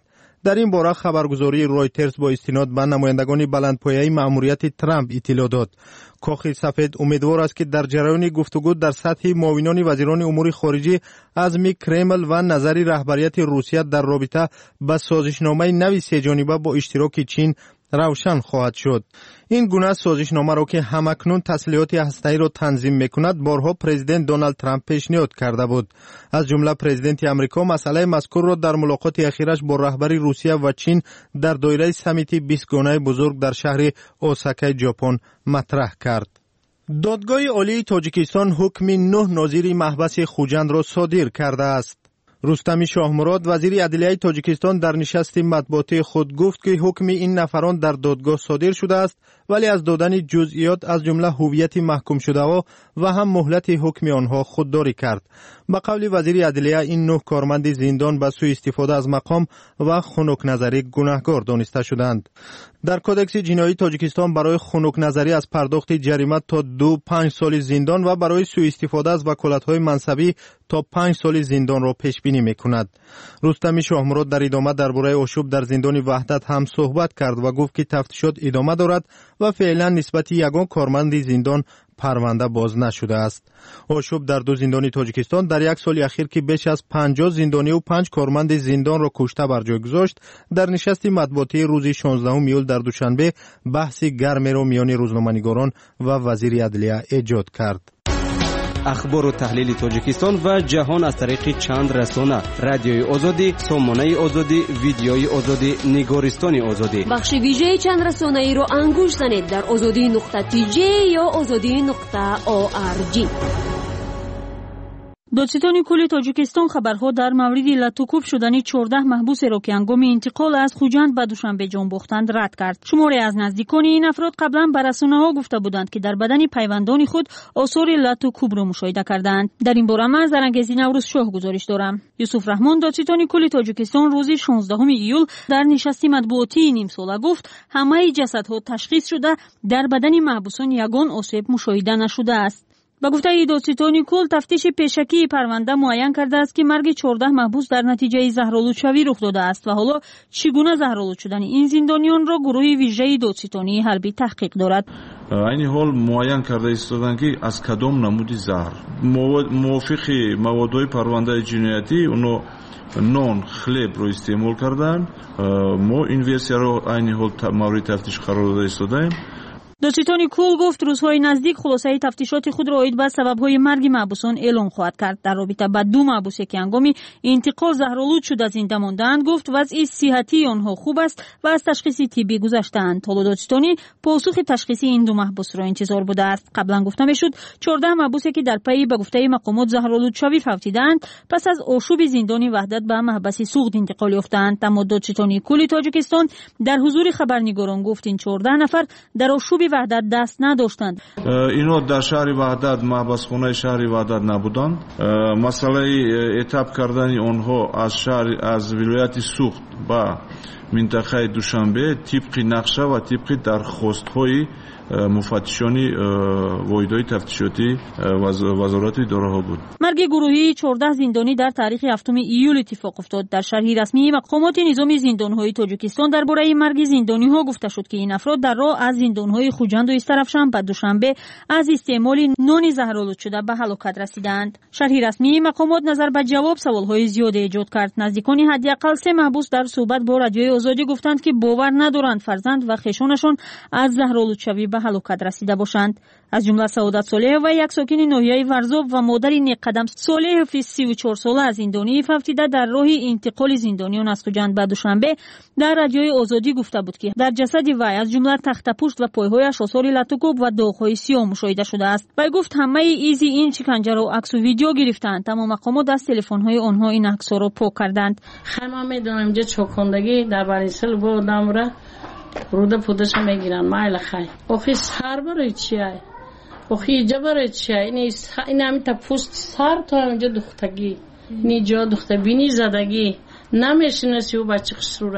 در این باره خبرگزاری رویترز با استناد به نمایندگان بلندپایه مأموریت ترامپ اطلاع داد. کاخ سفید امیدوار است که در جریان گفتگو در سطح معاونان وزیران امور خارجه عزم کرمل و نظر رهبریت روسیه در رابطه با سازشنامه نوی سه جانبه با اشتراک چین روشن خواهد شد. این گونه سازشنامه را که همکنون تسلیحات هسته‌ای را تنظیم میکند بارها پرزیدنت دونالد ترامپ پیشنهاد کرده بود. از جمله پرزیدنت آمریکا مسئله مذکور را در ملاقات اخیرش با رهبر روسیه و چین در دایره سمیت بیست گانه بزرگ در شهر اوساکا ژاپن مطرح کرد. دادگاه عالی تاجیکستان حکم نه ناظر محبس خوجند را صادر کرده است. رستم شاهمراد وزیر عدلیه تاجیکستان در نشست مطبوعاتی خود گفت که حکم این نفران در دادگاه صادر شده است، ولی از دادن جزئیات از جمله هویت محکوم شده ها و هم مهلت حکم آنها خودداری کرد. به قول وزیر عدلیه این نه کارمند زندان به سوء استفاده از مقام و خنک نظری گناهکار دانسته شدند. در کدکس جنایی تاجیکستان برای خنک نظری از پرداخت جریمه تا دو پنج سال زندان و برای سوء استفاده از وکالت‌های منصبی تا پنج سال زندان را پیش بینی می‌کند. رستم شاهمراد در ادامه درباره آشوب در زندان وحدت هم صحبت کرد و گفت که تفتیشات ادامه دارد و فعلا نسبت یگان کارمند زندان پرونده باز نشده است. آشوب در دو زندان تاجیکستان در یک سال اخیر که بیش از پنجاه زندانی و پنج کارمند زندان را کشته بر جای گذاشت، در نشست مطبوعاتی روز شانزدهم ایول در دوشنبه بحث گرمی را میان روزنامه‌نگاران و وزیر عدلیه ایجاد کرد. اخبار و تحلیل تاجیکستان و جهان از طریق چند رسانه: رادیوی آزادی، سامانه آزادی، ویدیوی آزادی، نگارستان آزادی. بخش ویژه چند رسانه ای رو انگوش زنید در آزادی نقطه تی جی یا آزادی نقطه او آر جی. دادستان کل تاجیکستان خبرها در مورد لطوکوب شدن چهارده محبوس را که هنگام انتقال از خوجند به دوشنبه جان باختند رد کرد. شماری از نزدیکان این افراد قبلا به رسانه‌ها گفته بودند که در بدن پیوندان خود آثار لطوکوب را مشاهده کردند. در این باره من در انگیزی نوروز شاه گزارش دارم. یوسف رحمان دادستان کل تاجیکستان روز شانزدهم ایول در نشست مطبوعاتی نیم ساله گفت همه جسدها تشخیص شده در بدن محبوسان یگان آسیب مشاهده نشده است. با گفته دادستان کل تفتیش پیشکی پرونده معین کرده است که مرگ چهارده محبوس در نتیجه زهرآلودشوی رخ داده است و حالا چگونه زهرآلود شدن این زندانیان را گروه ویژه دادستانی حربی تحقیق دارد. این حال معین کرده ایستادند که از کدام نمودی زهر موافق موادهای پرونده جنایتی اونو نان خلب رو استعمال کردن. ما این ورسیا رو این حال مورد تفتیش قرار داده ایستادیم. دادستان کل گفت روزهای نزدیک خلاصه تفتیشات خود را عاید به سبب‌های مرگ محبوسان اعلام خواهد کرد. در رابطه با دو محبوس که هنگام انتقال زهرآلود شده زنده ماندند گفت وضع صحتی آنها خوب است و از تشخیص طبی گذشته‌اند. حالا دادستانی پاسخ تشخیصی این دو محبوس را انتظار بوده است. قبلا گفته میشد چهارده محبوس که در پی به گفته مقامات زهرآلود شوی فوتیدند پس از آشوب زندان وحدت به محبس سوخت انتقال یافتند. اما دادستان کل تاجیکستان در حضور خبرنگاران گفت این چهارده نفر در آشوب وحدت دست نداشتند. اینا در شهر وحدت محبس خانه شهر وحدت نبودند. مسئله اتاب کردن آنها از شهر از ولایت سوخت با منطقه دوشنبه طبق نقشه و طبق درخواست‌های مفتشانی واحدهای تفتیشاتی وزارت اداره ها بود. مرگ گروهی چهارده زندانی در تاریخ هفتم ایول اتفاق افتاد. در شرح رسمی مقامات نظامی زندان‌های تاجیکستان درباره مرگ زندانی‌ها گفته شد که این افراد در راه از زندان‌های خوجند و استرافشان به دوشنبه از استعمال نان زهرآلود شده به هلاکت رسیدند. شرح رسمی مقامات نظر به جواب سوال‌های زیاد ایجاد کرد. نزدیکان حداقل سه محبوس در صحبت با رادیوی آزادی گفتند که باور ندارند فرزند و خویشانشان از زهرآلود شوی به هلاکت رسیده باشند. از جمله سعادت صالح و یک ساکن ناحیه ورزاب و مادر نیقدم صالح حفیظ سی و چهار ساله از زندانی فوتیده در راه انتقال زندانیان از خوجند به دوشنبه در رادیوی آزادی گفته بود که در جسد وی از جمله تخت پوست و پایهایش آثار لطوکوب و داغ‌های سیاه مشاهده شده است. وی گفت همه ایزی این شکنجه را عکس و ویدیو گرفتند اما مقامات از تلفن‌های آنها این عکس‌ها را پاک کردند. خیلی می‌دونم اینجا چوکندگی در برسل با آدم را روده پودش میگیرن مایل خیلی آخی سر برای چیه آخی اینجا برای چیه این این همین تا پوست سر تا اینجا دختگی اینجا دخته بینی زدگی نمیشنسی و بچه قصوره.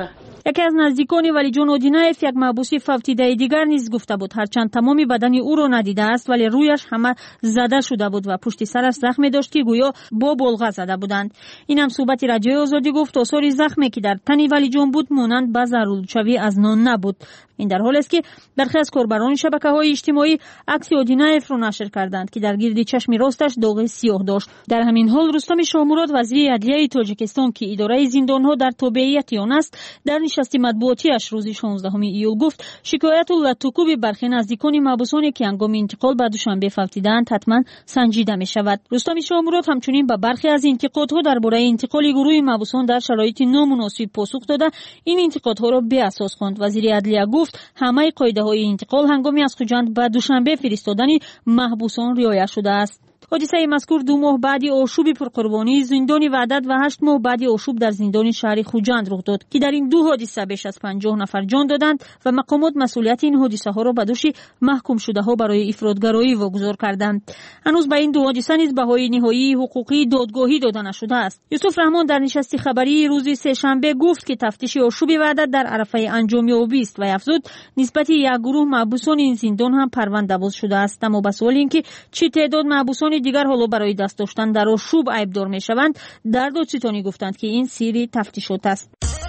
یکی از نزدیکان ولی جون اودینایف یک محبوس فوتیده دیگر نیز گفته بود هرچند تمامی بدن او را ندیده است ولی رویش همه زده شده بود و پشت سرش زخمی داشت که گویا با بلغه زده بودند. این هم صحبت رادیوی آزادی گفت آثار زخمی که در تن ولی جون بود مانند به ضرورشوی از نان نبود. این در حالی است که برخی از کاربران شبکه‌های اجتماعی عکس اودینایف را نشر کردند که در گرد چشم راستش داغ سیاه داشت. در همین حال رستم شاهمراد وزیر عدلیه تاجیکستان که اداره زندان‌ها در تابعیت آن است در نشست مطبوعاتی‌اش روز شانزدهم ایول گفت شکایت و لطوکوب برخی نزدیکان محبوسانی که هنگام انتقال به دوشنبه فوتیدند حتما سنجیده می‌شود. رستم شاهمراد همچنین به برخی از انتقادها درباره انتقال گروه محبوسان در شرایط نامناسب پاسخ داده این انتقادها را بی اساس خواند. وزیر عدلیه گفت همه قاعده‌های انتقال هنگامی از خوجند به دوشنبه فرستادن محبوسان رعایت شده است. حادثه مذکور دو ماه بعد آشوب پرقربانی زندان وحدت و هشت ماه بعد آشوب در زندان شهر خوجند رخ داد که در این دو حادثه بیش از پنجاه نفر جان دادند و مقامات مسئولیت این حادثه ها را به دوش محکوم شده ها برای افراطگرایی واگذار کردند. هنوز به این دو حادثه نیز بهای نهایی حقوقی دادگاهی داده نشده است. یوسف رحمان در نشست خبری روز سه شنبه گفت که تفتیش آشوب وحدت در عرفه انجام یابی است و افزود نسبت یک گروه محبوسان این زندان هم پرونده باز شده است. اما به سوال اینکه چه تعداد محبوسان دیگر حالا برای دست داشتن در آشوب عیبدار میشوند در دادستانی گفتند که این سری تفتیشات است.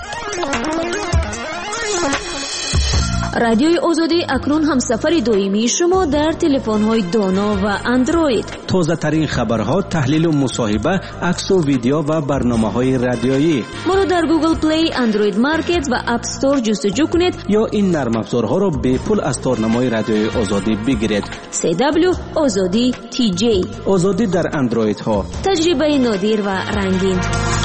رادیوی آزادی اکنون هم سفر دائمی شما در تلفن‌های دانا و اندروید. تازه ترین خبرها، تحلیل و مصاحبه، عکس و ویدیو و برنامه‌های رادیویی. ما را در گوگل پلی، اندروید مارکت و اپ استور جستجو کنید یا این نرم افزارها را به پول از تارنمای رادیوی آزادی بگیرید. سی دبلیو آزادی تی جی. آزادی در اندروید ها. تجربه نادر و رنگین.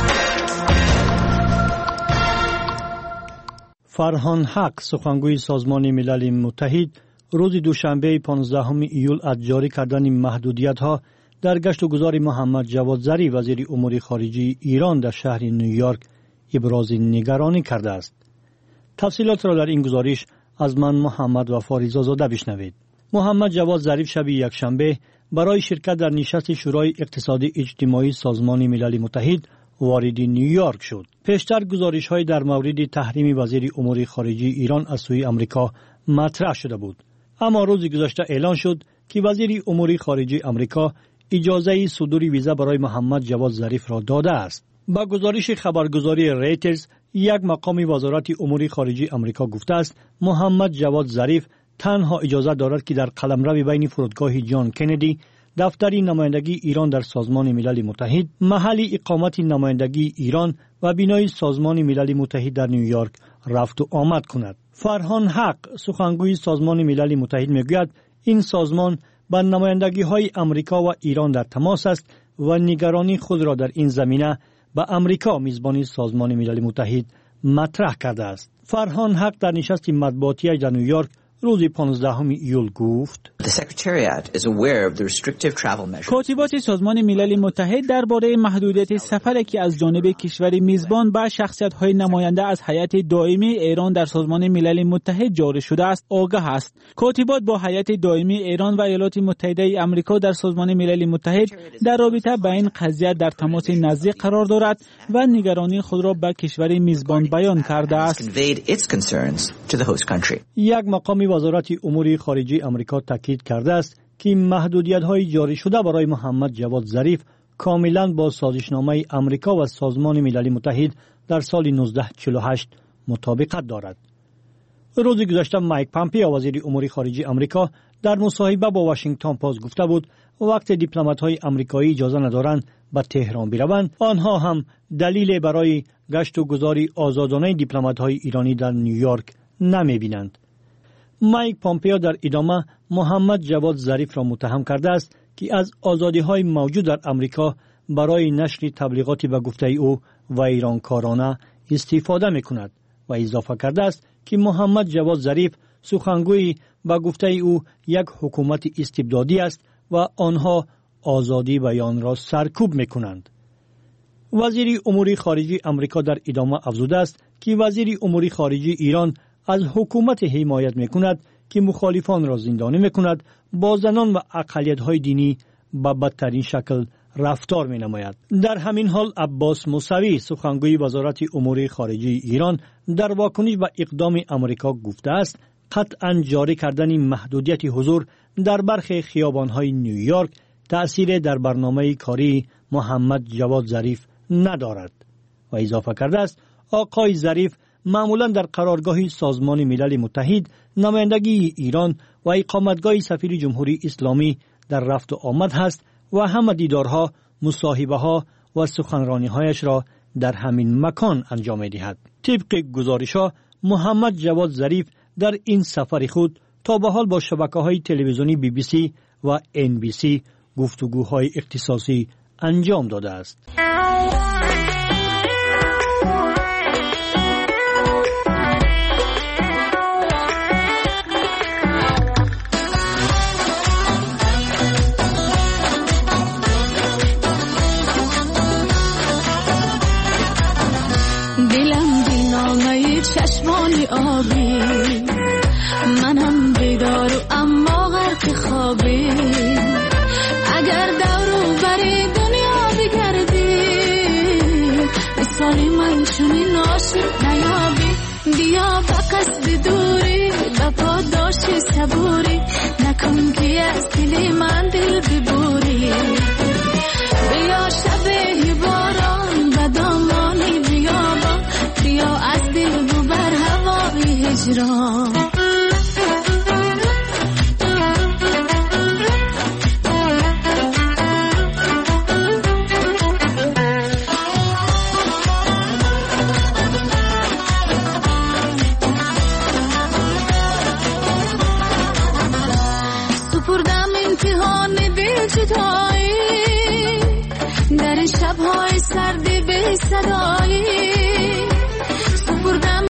فرهان حق سخنگوی سازمان ملل متحد روز دوشنبه پانزدهم ایول از جاری کردن محدودیت‌ها در گشت و گذار محمد جواد ظریف وزیر امور خارجه ایران در شهر نیویورک ابراز نگرانی کرده است. تفصیلات را در این گزارش از من محمد وفا رضازاده بشنوید. محمد جواد ظریف شب یکشنبه برای شرکت در نشست شورای اقتصادی اجتماعی سازمان ملل متحد وارد نیویورک شد. پیشتر گزارش‌های در مورد تحریم وزیر امور خارجه ایران از سوی آمریکا مطرح شده بود. اما روز گذشته اعلان شد که وزیر امور خارجه آمریکا اجازه صدور ویزا برای محمد جواد ظریف را داده است. با گزارش خبرگزاری ریترز یک مقام وزارت امور خارجه آمریکا گفته است محمد جواد ظریف تنها اجازه دارد که در قلمرو بین فرودگاه جان کندی دفتر نمایندگی ایران در سازمان ملل متحد، محل اقامت نمایندگی ایران و بینای سازمان ملل متحد در نیویورک رفت و آمد کند. فرهان حق سخنگوی سازمان ملل متحد میگوید این سازمان با نمایندگی های امریکا و ایران در تماس است و نگرانی خود را در این زمینه به امریکا میزبانی سازمان ملل متحد مطرح کرده است. فرهان حق در نشست مطبوعاتی در نیویورک روز پانزدهم ایول گفت کاتبات سازمان ملل متحد درباره محدودیت سفری که از جانب کشور میزبان به شخصیت‌های نماینده از هیئت دائمی ایران در سازمان ملل متحد جاری شده است آگاه است. کاتبات با هیئت دائمی ایران و ایالات متحده آمریکا در سازمان ملل متحد در رابطه با این قضیه در تماس نزدیک قرار دارد و نگرانی خود را به کشور میزبان بیان کرده است. یک مقام وزارت امور خارجه آمریکا تاکید کرده است که محدودیت‌های جاری شده برای محمد جواد ظریف کاملا با سازشنامه آمریکا و سازمان ملل متحد در سال نوزده چهل و هشت مطابقت دارد. روز گذشته مایک پامپئو وزیر امور خارجه آمریکا در مصاحبه با واشنگتن پست گفته بود وقت دیپلمات‌های آمریکایی اجازه ندارند به تهران بروند آنها هم دلیل برای گشت و گذار آزادانه دیپلمات‌های ایرانی در نیویورک نمی‌بینند. مایک پامپئو در ادامه محمد جواد ظریف را متهم کرده است که از آزادی‌های موجود در آمریکا برای نشر تبلیغاتی به گفته او و ایرانکارانه استفاده می‌کند و اضافه کرده است که محمد جواد ظریف سخنگوی به گفته او یک حکومت استبدادی است و آنها آزادی بیان را سرکوب می‌کنند. وزیر امور خارجه آمریکا در ادامه افزوده است که وزیر امور خارجه ایران از حکومت حمایت می‌کند که مخالفان را زندانی می‌کند، با زنان و اقلیت‌های دینی به بدترین شکل رفتار می نماید. در همین حال عباس موسوی سخنگوی وزارت امور خارجه ایران در واکنش به اقدام امریکا گفته است قطعاً جاری کردن محدودیت حضور در برخی خیابان‌های نیویورک تأثیر در برنامه کاری محمد جواد ظریف ندارد و اضافه کرده است آقای ظریف معمولاً در قرارگاه سازمان ملل متحد نمایندگی ایران و اقامتگاه سفیر جمهوری اسلامی در رفت و آمد هست و همه دیدارها، مصاحبه‌ها و سخنرانی‌هایش را در همین مکان انجام می‌دهد. طبق گزارش‌ها محمد جواد ظریف در این سفر خود تا به حال با شبکه‌های تلویزیونی بی بی سی و ان بی سی گفتگوهای اختصاصی انجام داده است. دلم بینامه چشمانی آبی، منم بیدار و اما غرق خوابی. اگر دورو بری دنیا بگردی، مثالی من چونی ناشی نیابی. بیا با قصد دوری با پاداشی صبوری، نکن که از دلی من دل ببوری. بیا شبه باران و دامانی بیابان، بیا از دل ببر هوای هجران.